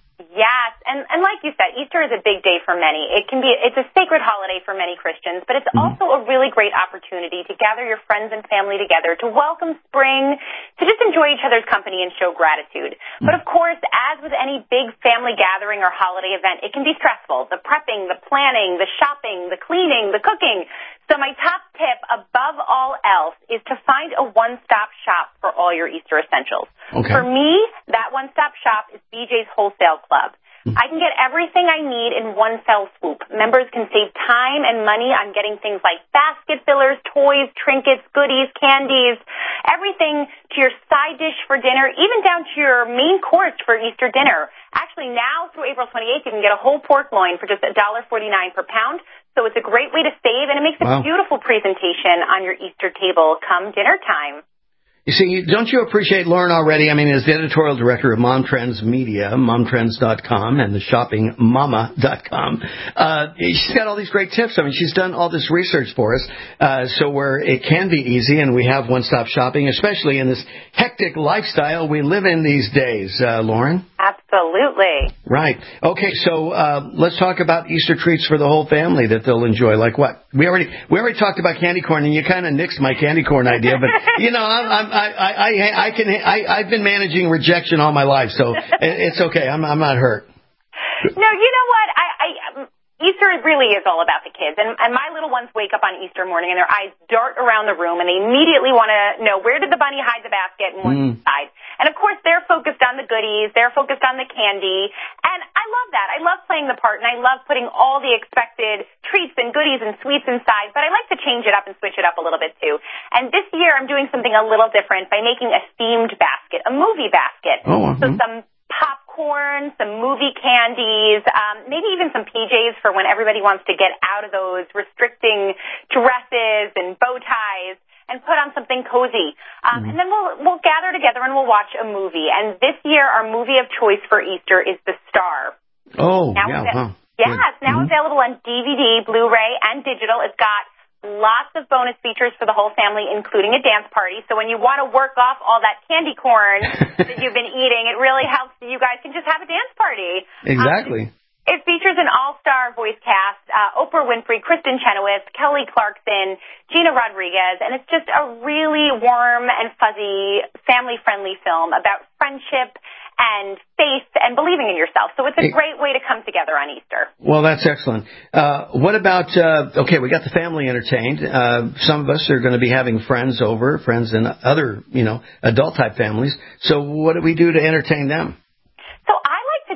Yes, and, and like you said, Easter is a big day for many. It can be, it's a sacred holiday for many Christians, but it's mm-hmm. also a really great opportunity to gather your friends and family together, to welcome spring, to just enjoy each other's company and show gratitude. Mm-hmm. But of course, as with any big family gathering or holiday event, it can be stressful. The prepping, the planning, the shopping, the cleaning, the cooking. So my top tip, above all else, is to find a one-stop shop for all your Easter essentials. Okay. For me, that one-stop shop is B J's Wholesale Club. Mm-hmm. I can get everything I need in one fell swoop. Members can save time and money on getting things like basket fillers, toys, trinkets, goodies, candies, everything to your side dish for dinner, even down to your main course for Easter dinner. Actually, now through April twenty-eighth, you can get a whole pork loin for just one dollar forty-nine per pound. So it's a great way to save, and it makes a wow. beautiful presentation on your Easter table come dinner time. You see, don't you appreciate Lauren already? I mean, as the editorial director of Mom Trends Media, mom trends dot com, and the shopping mama dot com, uh, she's got all these great tips. I mean, she's done all this research for us, uh, so where it can be easy and we have one-stop shopping, especially in this hectic lifestyle we live in these days. Uh, Lauren? Absolutely. Right. Okay, so uh, let's talk about Easter treats for the whole family that they'll enjoy. Like what? We already we already talked about candy corn, and you kind of nixed my candy corn idea, but, you know, I'm, I'm I, I, I, I can, I, I've been managing rejection all my life, so it's okay. I'm, I'm not hurt. No, you know what? I, I, Easter really is all about the kids, and, and my little ones wake up on Easter morning and their eyes dart around the room, and they immediately want to know, where did the bunny hide the basket and what's mm. inside? And of course, they're focused on the goodies, they're focused on the candy, and I love that. I love playing the part, and I love putting all the expected treats and goodies and sweets inside, but I like to change it up and switch it up a little bit too. And this year, I'm doing something a little different by making a themed basket, a movie basket. Oh, uh-huh. So some popcorn, some movie candies, um, maybe even some P Js for when everybody wants to get out of those restricting dresses and bow ties and put on something cozy. Um, mm-hmm. And then we'll we'll gather together and we'll watch a movie. And this year, our movie of choice for Easter is The Star. Oh, now yeah. Wow. Yeah, it's now mm-hmm. available on D V D, Blu-ray, and digital. It's got lots of bonus features for the whole family, including a dance party. So when you want to work off all that candy corn that you've been eating, it really helps you guys can just have a dance party. Exactly. Um, it features an all-star voice cast, uh, Oprah Winfrey, Kristen Chenoweth, Kelly Clarkson, Gina Rodriguez, and it's just a really warm and fuzzy, family-friendly film about friendship and faith and believing in yourself. So it's a great way to come together on Easter. Well, that's excellent. Uh, what about, uh, okay, we got the family entertained. Uh, some of us are going to be having friends over, friends in other, you know, adult-type families. So what do we do to entertain them? So I like to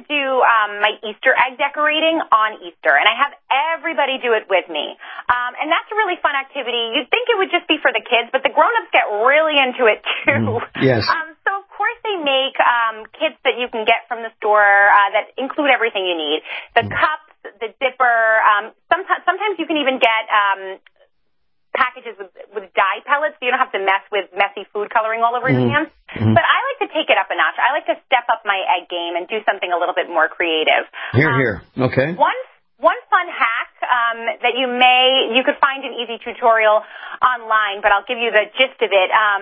do um, my Easter egg decorating on Easter, and I have everybody do it with me. Um, and that's a really fun activity. You'd think it would just be for the kids, but the grown-ups get really into it, too. Mm, yes. Um, so, of course, they make um, kits that you can get from the store uh, that include everything you need. The mm. cups, the dipper. Um, sometimes, sometimes you can even get um, packages with, with dye pellets, so you don't have to mess with messy food coloring all over mm. your hands. Mm-hmm. But I like to take it up a notch. I like to step up my egg game and do something a little bit more creative. Here, um, here. Okay. One one fun hack um, that you may you could find an easy tutorial online, but I'll give you the gist of it. Um,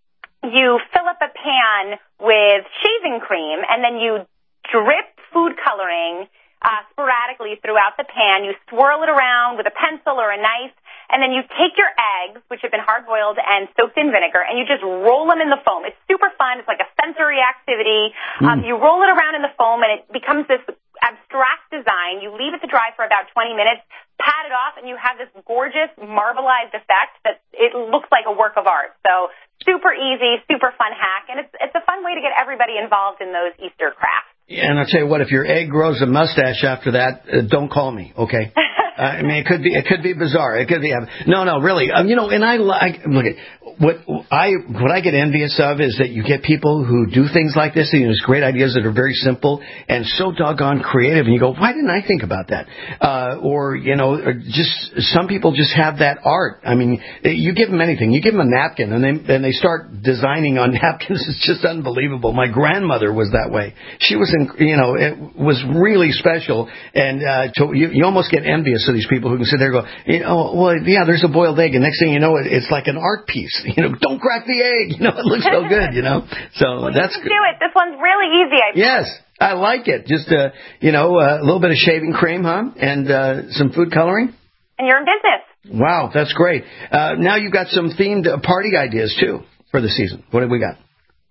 you fill up a pan with shaving cream, and then you drip food coloring uh, sporadically throughout the pan. You swirl it around with a pencil or a knife. And then you take your eggs, which have been hard-boiled and soaked in vinegar, and you just roll them in the foam. It's super fun. It's like a sensory activity. Mm. Um, you roll it around in the foam, and it becomes this abstract design. You leave it to dry for about twenty minutes, pat it off, and you have this gorgeous marbleized effect that it looks like a work of art. So super easy, super fun hack, and it's it's a fun way to get everybody involved in those Easter crafts. Yeah, and I'll tell you what, if your egg grows a mustache after that, uh, don't call me, okay? Uh, I mean, it could be it could be bizarre. It could be no, no, really. Um, you know, and I like look at what I what I get envious of is that you get people who do things like this. And there's great ideas that are very simple and so doggone creative, and you go, why didn't I think about that? Uh, or you know, or just some people just have that art. I mean, you give them anything. You give them a napkin, and they and they start designing on napkins. It's just unbelievable. My grandmother was that way. She was in, you know, it was really special, and uh, to, you, you almost get envious of these people who can sit there and go, you know, well, yeah, there's a boiled egg, and next thing you know, it, it's like an art piece. You know, don't crack the egg. You know, it looks so good. You know, so well, that's you can do it. This one's really easy. I yes, I like it. Just uh, you know, uh, a little bit of shaving cream, huh, and uh, some food coloring. And you're in business. Wow, that's great. Uh, now you've got some themed party ideas too for the season. What have we got?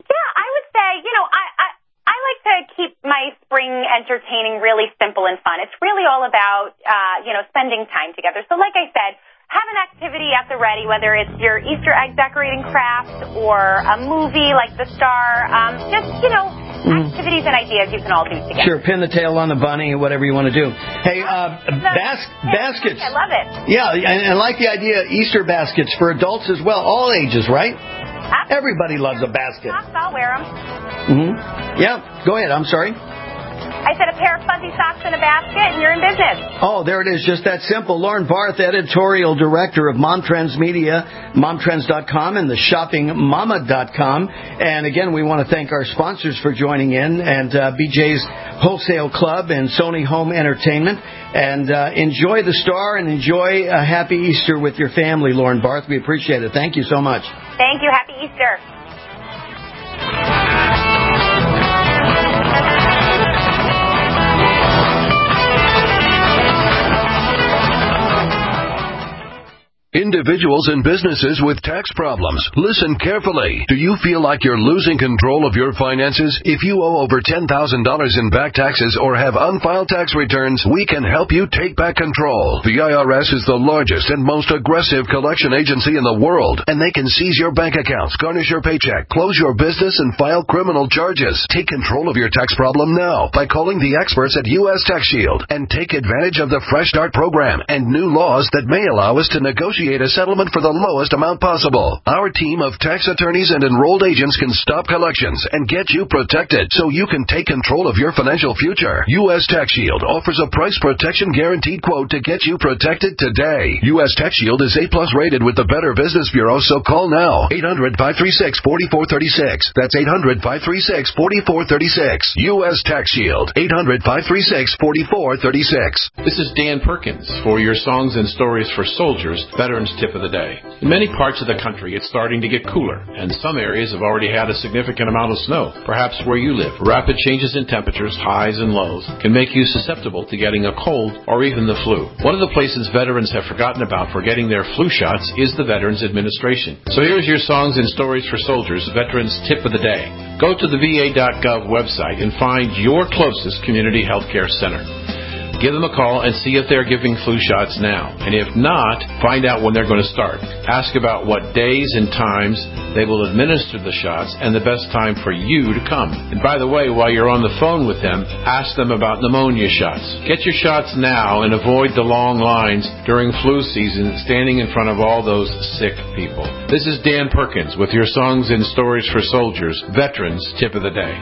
To keep my spring entertaining really simple and fun. It's really all about, uh, you know, spending time together. So like I said, have an activity at the ready, whether it's your Easter egg decorating craft or a movie like The Star. Um, just, you know, mm. activities and ideas you can all do together. Sure, pin the tail on the bunny, whatever you want to do. Hey, uh, bas- baskets. I love it. Yeah, and I like the idea of Easter baskets for adults as well, all ages, right? Absolutely. Everybody loves a basket. Socks, I'll wear them. Mm-hmm. Yeah, go ahead. I'm sorry. I said a pair of fuzzy socks in a basket, and you're in business. Oh, there it is. Just that simple. Lauren Barth, editorial director of Mom Trends Media, mom trends dot com, and the shopping mama dot com. And again, we want to thank our sponsors for joining in, and uh, B J's Wholesale Club and Sony Home Entertainment. And uh, enjoy the Star and enjoy a happy Easter with your family, Lauren Barth. We appreciate it. Thank you so much. Thank you. Happy Easter. Individuals and businesses with tax problems, listen carefully. Do you feel like you're losing control of your finances? If you owe over ten thousand dollars in back taxes or have unfiled tax returns, we can help you take back control. The I R S is the largest and most aggressive collection agency in the world, and they can seize your bank accounts, garnish your paycheck, close your business, and file criminal charges. Take control of your tax problem now by calling the experts at U S Tax Shield and take advantage of the Fresh Start program and new laws that may allow us to negotiate a settlement for the lowest amount possible. Our team of tax attorneys and enrolled agents can stop collections and get you protected so you can take control of your financial future. U S Tax Shield offers a price protection guaranteed quote to get you protected today. U S Tax Shield is A plus rated with the Better Business Bureau, so call now. eight hundred, five three six, four four three six. That's eight hundred, five three six, four four three six. U S Tax Shield. eight hundred, five three six, four four three six. This is Dan Perkins for your Songs and Stories for Soldiers Veterans Tip of the Day. In many parts of the country, it's starting to get cooler, and some areas have already had a significant amount of snow. Perhaps where you live, rapid changes in temperatures, highs and lows, can make you susceptible to getting a cold or even the flu. One of the places veterans have forgotten about for getting their flu shots is the Veterans Administration. So here's your Songs and Stories for Soldiers Veterans Tip of the Day. Go to the V A dot gov website and find your closest community health care center. Give them a call and see if they're giving flu shots now. And if not, find out when they're going to start. Ask about what days and times they will administer the shots and the best time for you to come. And by the way, while you're on the phone with them, ask them about pneumonia shots. Get your shots now and avoid the long lines during flu season standing in front of all those sick people. This is Dan Perkins with your Songs and Stories for Soldiers, Veterans Tip of the Day.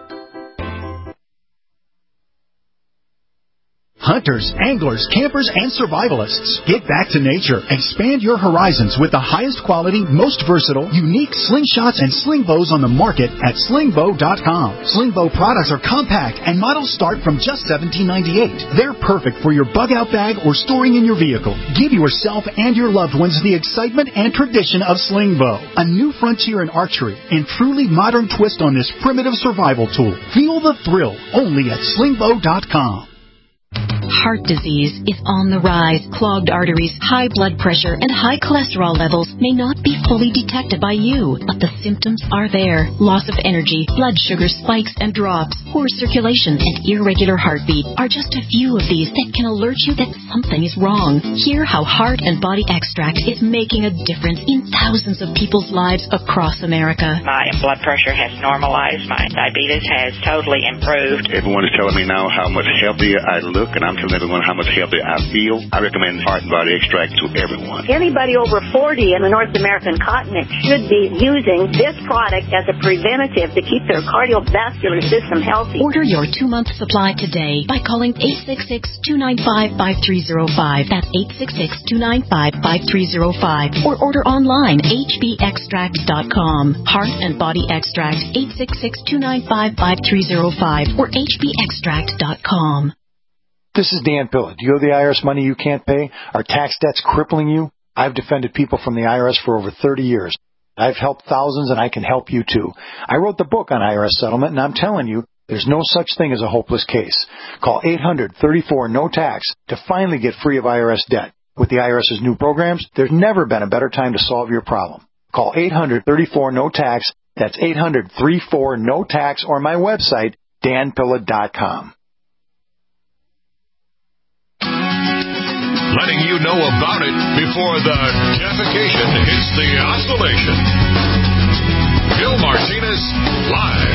Hunters, anglers, campers, and survivalists. Get back to nature. Expand your horizons with the highest quality, most versatile, unique slingshots and sling bows on the market at sling bow dot com. Sling bow products are compact and models start from just seventeen ninety-eight. They're perfect for your bug out bag or storing in your vehicle. Give yourself and your loved ones the excitement and tradition of sling bow. A new frontier in archery and truly modern twist on this primitive survival tool. Feel the thrill only at sling bow dot com. Heart disease is on the rise. Clogged arteries, high blood pressure, and high cholesterol levels may not be fully detected by you, but the symptoms are there. Loss of energy, blood sugar spikes and drops, poor circulation, and irregular heartbeat are just a few of these that can alert you that something is wrong. Hear how Heart and Body Extract is making a difference in thousands of people's lives across America. My blood pressure has normalized. My diabetes has totally improved. Everyone is telling me now how much healthier I look, and I'm telling everyone how much healthier I feel. I recommend Heart and Body Extract to everyone. Anybody over forty in the North American continent should be using this product as a preventative to keep their cardiovascular system healthy. Order your two-month supply today by calling eight six six, two nine five, five three zero five. That's eight six six, two nine five, five three zero five. Or order online, h b extract dot com. Heart and Body Extract, eight six six, two nine five, five three zero five or h b extract dot com. This is Dan Pilla. Do you owe the I R S money you can't pay? Are tax debts crippling you? I've defended people from the I R S for over thirty years. I've helped thousands, and I can help you too. I wrote the book on I R S settlement, and I'm telling you, there's no such thing as a hopeless case. Call eight hundred, thirty-four, no tax to finally get free of I R S debt. With the IRS's new programs, there's never been a better time to solve your problem. Call eight hundred, thirty-four, no tax. That's eight hundred, thirty-four, no tax, or my website, dan pilla dot com. Letting you know about it before the defecation hits the oscillation. Bill Martinez, live.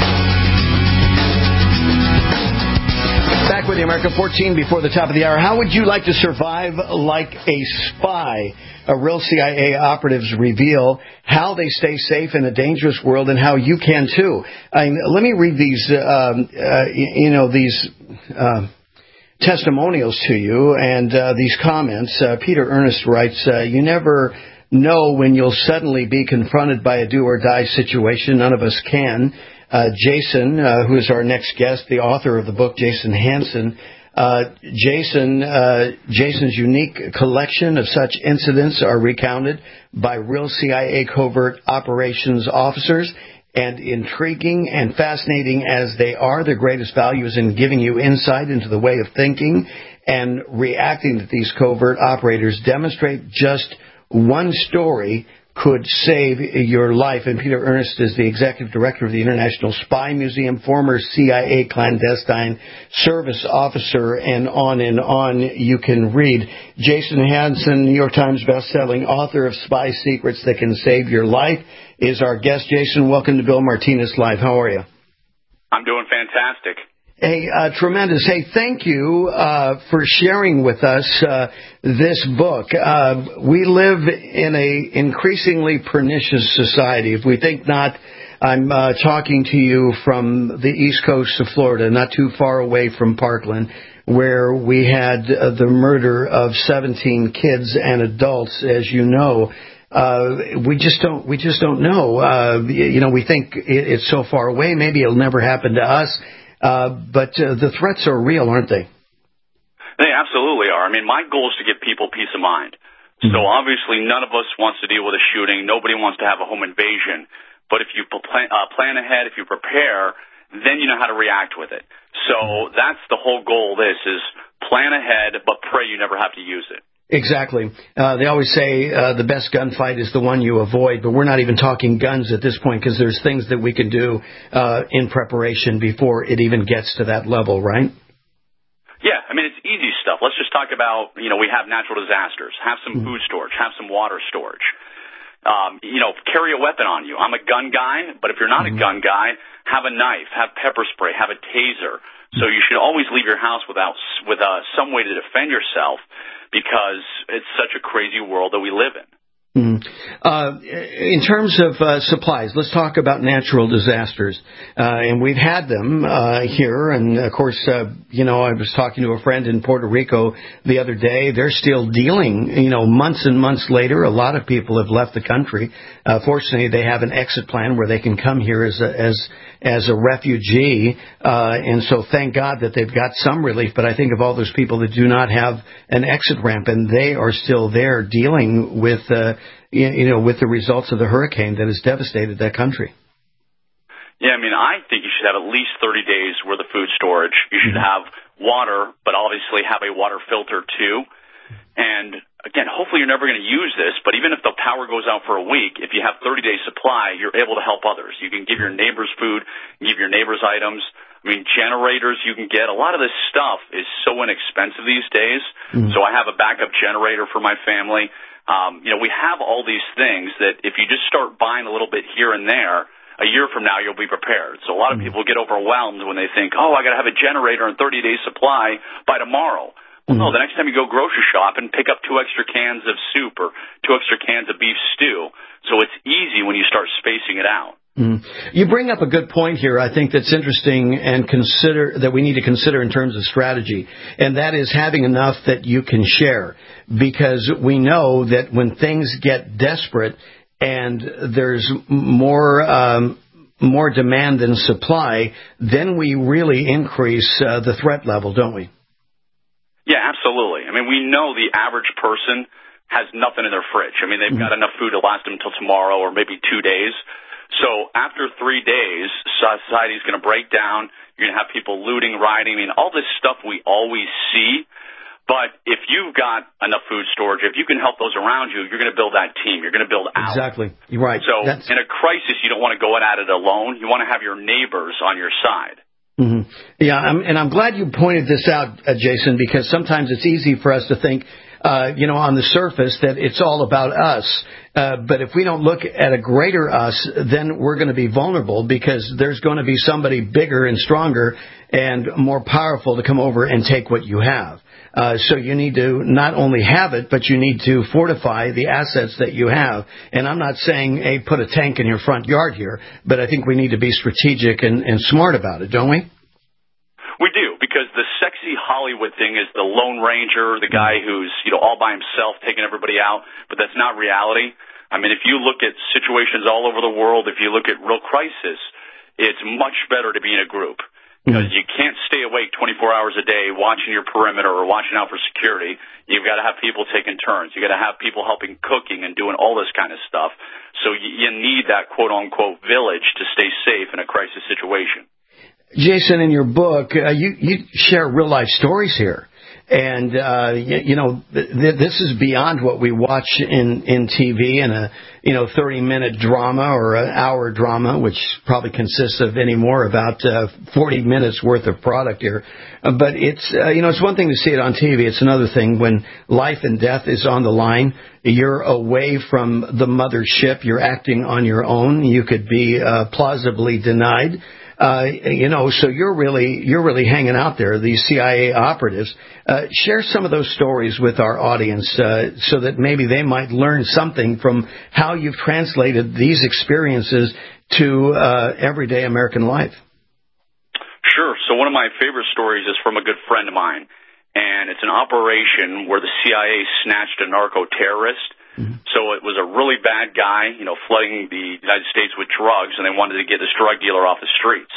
Back with you, America. fourteen before the top of the hour. How would you like to survive like a spy? A real C I A operatives reveal how they stay safe in a dangerous world and how you can too. I mean, let me read these, um, uh, you know, these... Uh, testimonials to you and uh, these comments. Uh, Peter Ernest writes, uh, you never know when you'll suddenly be confronted by a do-or-die situation. None of us can. Uh, Jason, uh, who is our next guest, the author of the book, Jason Hansen, uh, Jason, uh, Jason's unique collection of such incidents are recounted by real C I A covert operations officers. And intriguing and fascinating as they are, their greatest value is in giving you insight into the way of thinking and reacting that these covert operators demonstrate. Just one story could save your life. And Peter Ernest is the executive director of the International Spy Museum, former C I A clandestine service officer, and on and on you can read. Jason Hansen, New York Times bestselling author of Spy Secrets That Can Save Your Life, is our guest. Jason, welcome to Bill Martinez Live. How are you? I'm doing fantastic. Hey, uh, tremendous. Hey, thank you uh, for sharing with us uh, this book. Uh, we live in a increasingly pernicious society. If we think not, I'm uh, talking to you from the east coast of Florida, not too far away from Parkland, where we had uh, the murder of seventeen kids and adults, as you know. Uh, we just don't, we just don't know. Uh, you know, we think it, it's so far away. Maybe it'll never happen to us. Uh, but uh, the threats are real, aren't they? They absolutely are. I mean, my goal is to give people peace of mind. Mm-hmm. So obviously none of us wants to deal with a shooting. Nobody wants to have a home invasion. But if you plan, uh, plan ahead, if you prepare, then you know how to react with it. So mm-hmm. that's the whole goal of this is plan ahead, but pray you never have to use it. Exactly. Uh, they always say uh, the best gunfight is the one you avoid, but we're not even talking guns at this point because there's things that we can do uh, in preparation before it even gets to that level, right? Yeah, I mean, it's easy stuff. Let's just talk about, you know, we have natural disasters. Have some food storage. Have some water storage. Um, you know, carry a weapon on you. I'm a gun guy, but if you're not mm-hmm. a gun guy, have a knife, have pepper spray, have a taser. So you should always leave your house without with uh, some way to defend yourself, because it's such a crazy world that we live in. Mm. Uh, in terms of uh, supplies, let's talk about natural disasters. Uh, and we've had them uh, here. And, of course, uh, you know, I was talking to a friend in Puerto Rico the other day. They're still dealing, you know, months and months later. A lot of people have left the country. Uh, fortunately, they have an exit plan where they can come here as a, as as a refugee. Uh, and so thank God that they've got some relief. But I think of all those people that do not have an exit ramp, and they are still there dealing with uh, you know, with the results of the hurricane that has devastated that country. Yeah, I mean, I think you should have at least thirty days worth of food storage. You should have water, but obviously have a water filter too. And again, hopefully you're never going to use this, but even if the power goes out for a week, if you have thirty days supply, you're able to help others. You can give your neighbors food, give your neighbors items. I mean, generators you can get. A lot of this stuff is so inexpensive these days. Mm-hmm. So I have a backup generator for my family. Um, you know, we have all these things that if you just start buying a little bit here and there, a year from now you'll be prepared. So a lot of mm-hmm. people get overwhelmed when they think, oh, I got to have a generator and thirty days supply by tomorrow. Well, mm-hmm. no, the next time you go grocery shopping, pick up two extra cans of soup or two extra cans of beef stew. So it's easy when you start spacing it out. Mm. You bring up a good point here, I think, that's interesting and consider that we need to consider in terms of strategy, and that is having enough that you can share, because we know that when things get desperate and there's more um, more demand than supply, then we really increase uh, the threat level, don't we? Yeah, absolutely. I mean, we know the average person has nothing in their fridge. I mean, they've mm-hmm. got enough food to last them until tomorrow or maybe two days. So after three days, society's going to break down. You're going to have people looting, rioting. I mean, all this stuff we always see. But if you've got enough food storage, if you can help those around you, you're going to build that team. You're going to build out. Exactly. You're right. So That's... in a crisis, you don't want to go at it alone. You want to have your neighbors on your side. Mm-hmm. Yeah, I'm, and I'm glad you pointed this out, uh, Jason, because sometimes it's easy for us to think, uh, you know, on the surface that it's all about us. Uh, but if we don't look at a greater us, then we're going to be vulnerable, because there's going to be somebody bigger and stronger and more powerful to come over and take what you have. Uh, so you need to not only have it, but you need to fortify the assets that you have. And I'm not saying, hey, put a tank in your front yard here, but I think we need to be strategic and, and smart about it, don't we? We do, because the sexy Hollywood thing is the Lone Ranger, the guy who's, you know, all by himself taking everybody out, but that's not reality. I mean, if you look at situations all over the world, if you look at real crisis, it's much better to be in a group, because you can't stay awake twenty-four hours a day watching your perimeter or watching out for security. You've got to have people taking turns. You've got to have people helping cooking and doing all this kind of stuff. So you, you need that quote-unquote village to stay safe in a crisis situation. Jason, in your book, uh, you, you share real-life stories here. And, uh, you, you know, th- th- this is beyond what we watch in, in T V in a, you know, thirty-minute drama or an hour drama, which probably consists of anymore about uh, forty minutes worth of product here. Uh, but it's, uh, you know, it's one thing to see it on T V. It's another thing when life and death is on the line. You're away from the mothership. You're acting on your own. You could be uh, plausibly denied. Uh, you know, so you're really you're really hanging out there, these C I A operatives. Uh, share some of those stories with our audience uh, so that maybe they might learn something from how you've translated these experiences to uh, everyday American life. Sure. So one of my favorite stories is from a good friend of mine, and it's an operation where the C I A snatched a narco-terrorist. Mm-hmm. So it was a really bad guy, you know, flooding the United States with drugs, and they wanted to get this drug dealer off the streets.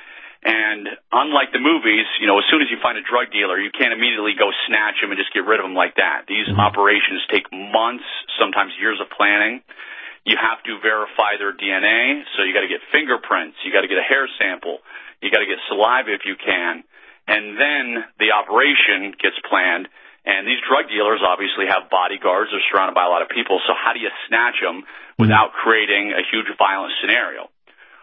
And unlike the movies, you know, as soon as you find a drug dealer, you can't immediately go snatch him and just get rid of him like that. These mm-hmm. operations take months, sometimes years of planning. You have to verify their D N A, so you got to get fingerprints, you got to get a hair sample, you got to get saliva if you can, and then the operation gets planned. And these drug dealers obviously have bodyguards. They're surrounded by a lot of people. So how do you snatch them without creating a huge violent scenario?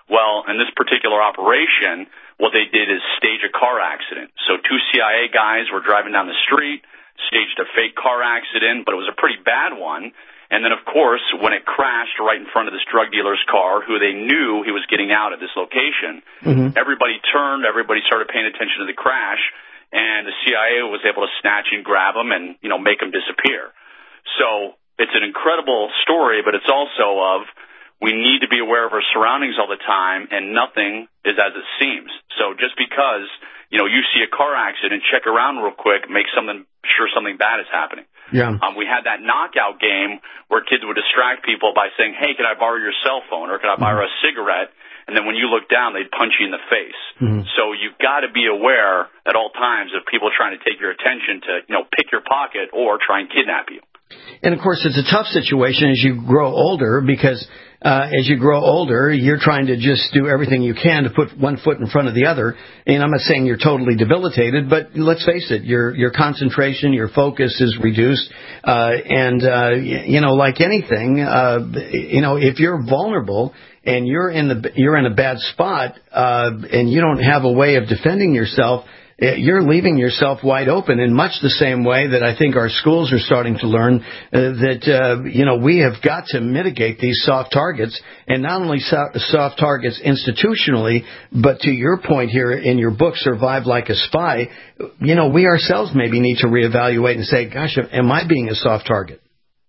Well, in this particular operation, what they did is stage a car accident. So two C I A guys were driving down the street, staged a fake car accident, but it was a pretty bad one. And then, of course, when it crashed right in front of this drug dealer's car, who they knew he was getting out at this location, mm-hmm. everybody turned, everybody started paying attention to the crash, and the C I A was able to snatch and grab him and, you know, make him disappear. So it's an incredible story, but it's also of we need to be aware of our surroundings all the time, and nothing is as it seems. So just because, you know, you see a car accident, check around real quick, make something sure something bad is happening. Yeah. Um, we had that knockout game where kids would distract people by saying, hey, can I borrow your cell phone, or can I borrow a cigarette? And then when you look down, they'd punch you in the face. Mm-hmm. So you've got to be aware at all times of people trying to take your attention to, you know, pick your pocket or try and kidnap you. And, of course, it's a tough situation as you grow older because uh, as you grow older, you're trying to just do everything you can to put one foot in front of the other. And I'm not saying you're totally debilitated, but let's face it, your your concentration, your focus is reduced. Uh, and, uh, you know, like anything, uh, you know, if you're vulnerable and you're in the you're in a bad spot uh, and you don't have a way of defending yourself, you're leaving yourself wide open in much the same way that I think our schools are starting to learn uh, that, uh, you know, we have got to mitigate these soft targets, and not only so- soft targets institutionally, but to your point here in your book, Survive Like a Spy, you know, we ourselves maybe need to reevaluate and say, gosh, am I being a soft target?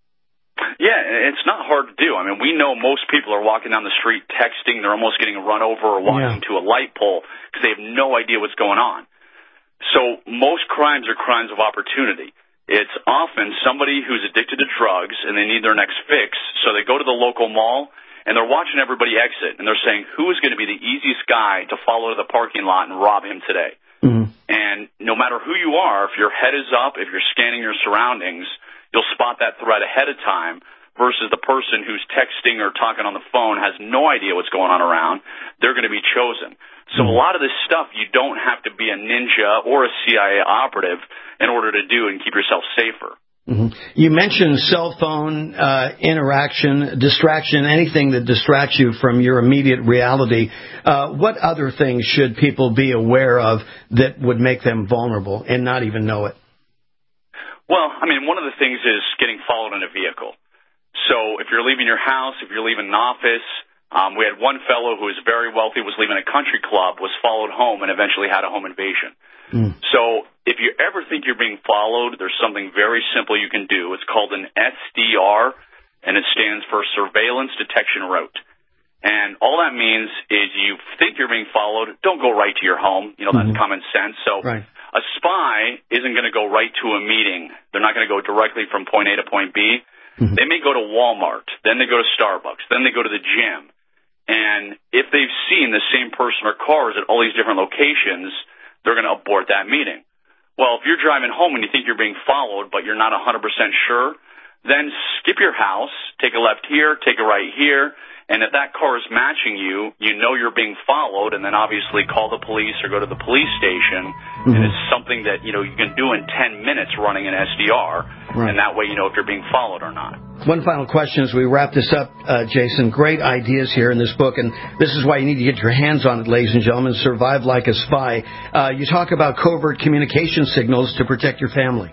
Yeah, it's not hard to do. I mean, we know most people are walking down the street texting. They're almost getting run over or walking yeah. to a light pole because they have no idea what's going on. So most crimes are crimes of opportunity. It's often somebody who's addicted to drugs and they need their next fix, so they go to the local mall and they're watching everybody exit and they're saying, who is going to be the easiest guy to follow to the parking lot and rob him today? Mm-hmm. And no matter who you are, if your head is up, if you're scanning your surroundings, you'll spot that threat ahead of time versus the person who's texting or talking on the phone has no idea what's going on around. They're going to be chosen. So a lot of this stuff, you don't have to be a ninja or a C I A operative in order to do and keep yourself safer. Mm-hmm. You mentioned cell phone uh, interaction, distraction, anything that distracts you from your immediate reality. Uh, what other things should people be aware of that would make them vulnerable and not even know it? Well, I mean, one of the things is getting followed in a vehicle. So if you're leaving your house, if you're leaving an office, Um, we had one fellow who was very wealthy, was leaving a country club, was followed home, and eventually had a home invasion. Mm. So if you ever think you're being followed, there's something very simple you can do. It's called an S D R, and it stands for Surveillance Detection Route. And all that means is you think you're being followed, don't go right to your home. You know, that's mm-hmm. common sense. So right. a spy isn't going to go right to a meeting. They're not going to go directly from point A to point B. Mm-hmm. They may go to Walmart, then they go to Starbucks, then they go to the gym. And if they've seen the same person or cars at all these different locations, they're going to abort that meeting. Well, if you're driving home and you think you're being followed, but you're not one hundred percent sure, then skip your house, take a left here, take a right here, and if that car is matching you, you know you're being followed, and then obviously call the police or go to the police station, mm-hmm. and it's something that, you know, you can do in ten minutes running an S D R, right. and that way you know if you're being followed or not. One final question as we wrap this up, uh, Jason. Great ideas here in this book, and this is why you need to get your hands on it, ladies and gentlemen. Survive Like a Spy. Uh, you talk about covert communication signals to protect your family.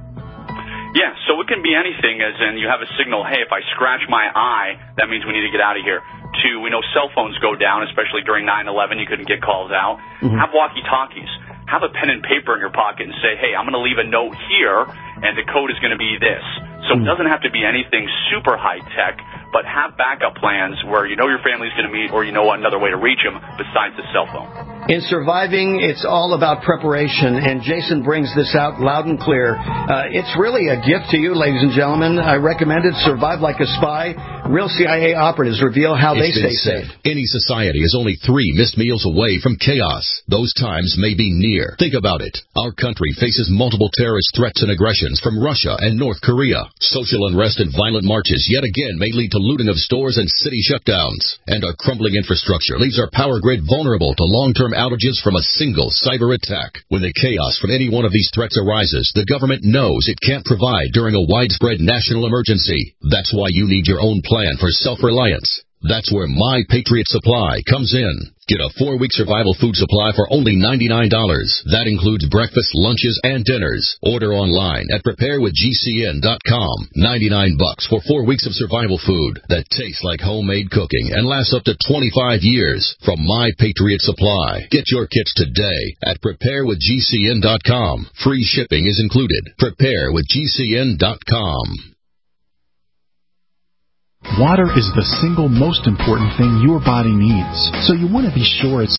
Yeah, so it can be anything, as in you have a signal, hey, if I scratch my eye, that means we need to get out of here. Two, we know cell phones go down, especially during nine eleven, you couldn't get calls out. Mm-hmm. Have walkie-talkies. Have a pen and paper in your pocket and say, hey, I'm going to leave a note here, and the code is going to be this. So mm-hmm. it doesn't have to be anything super high-tech, but have backup plans where you know your family's going to meet or you know another way to reach them besides the cell phone. In surviving, it's all about preparation, and Jason brings this out loud and clear. Uh, it's really a gift to you, ladies and gentlemen. I recommend it. Survive Like a Spy. Real C I A operatives reveal how it's they stay safe. Any society is only three missed meals away from chaos. Those times may be near. Think about it. Our country faces multiple terrorist threats and aggressions from Russia and North Korea. Social unrest and violent marches yet again may lead to looting of stores and city shutdowns. And our crumbling infrastructure leaves our power grid vulnerable to long-term outages from a single cyber attack. When the chaos from any one of these threats arises, the government knows it can't provide during a widespread national emergency. That's why you need your own plan for self-reliance. That's where My Patriot Supply comes in. Get a four-week survival food supply for only ninety-nine dollars. That includes breakfast, lunches, and dinners. Order online at prepare with G C N dot com. ninety-nine bucks for four weeks of survival food that tastes like homemade cooking and lasts up to twenty-five years from My Patriot Supply. Get your kits today at prepare with G C N dot com. Free shipping is included. prepare with G C N dot com. Water is the single most important thing your body needs, so you want to be sure it's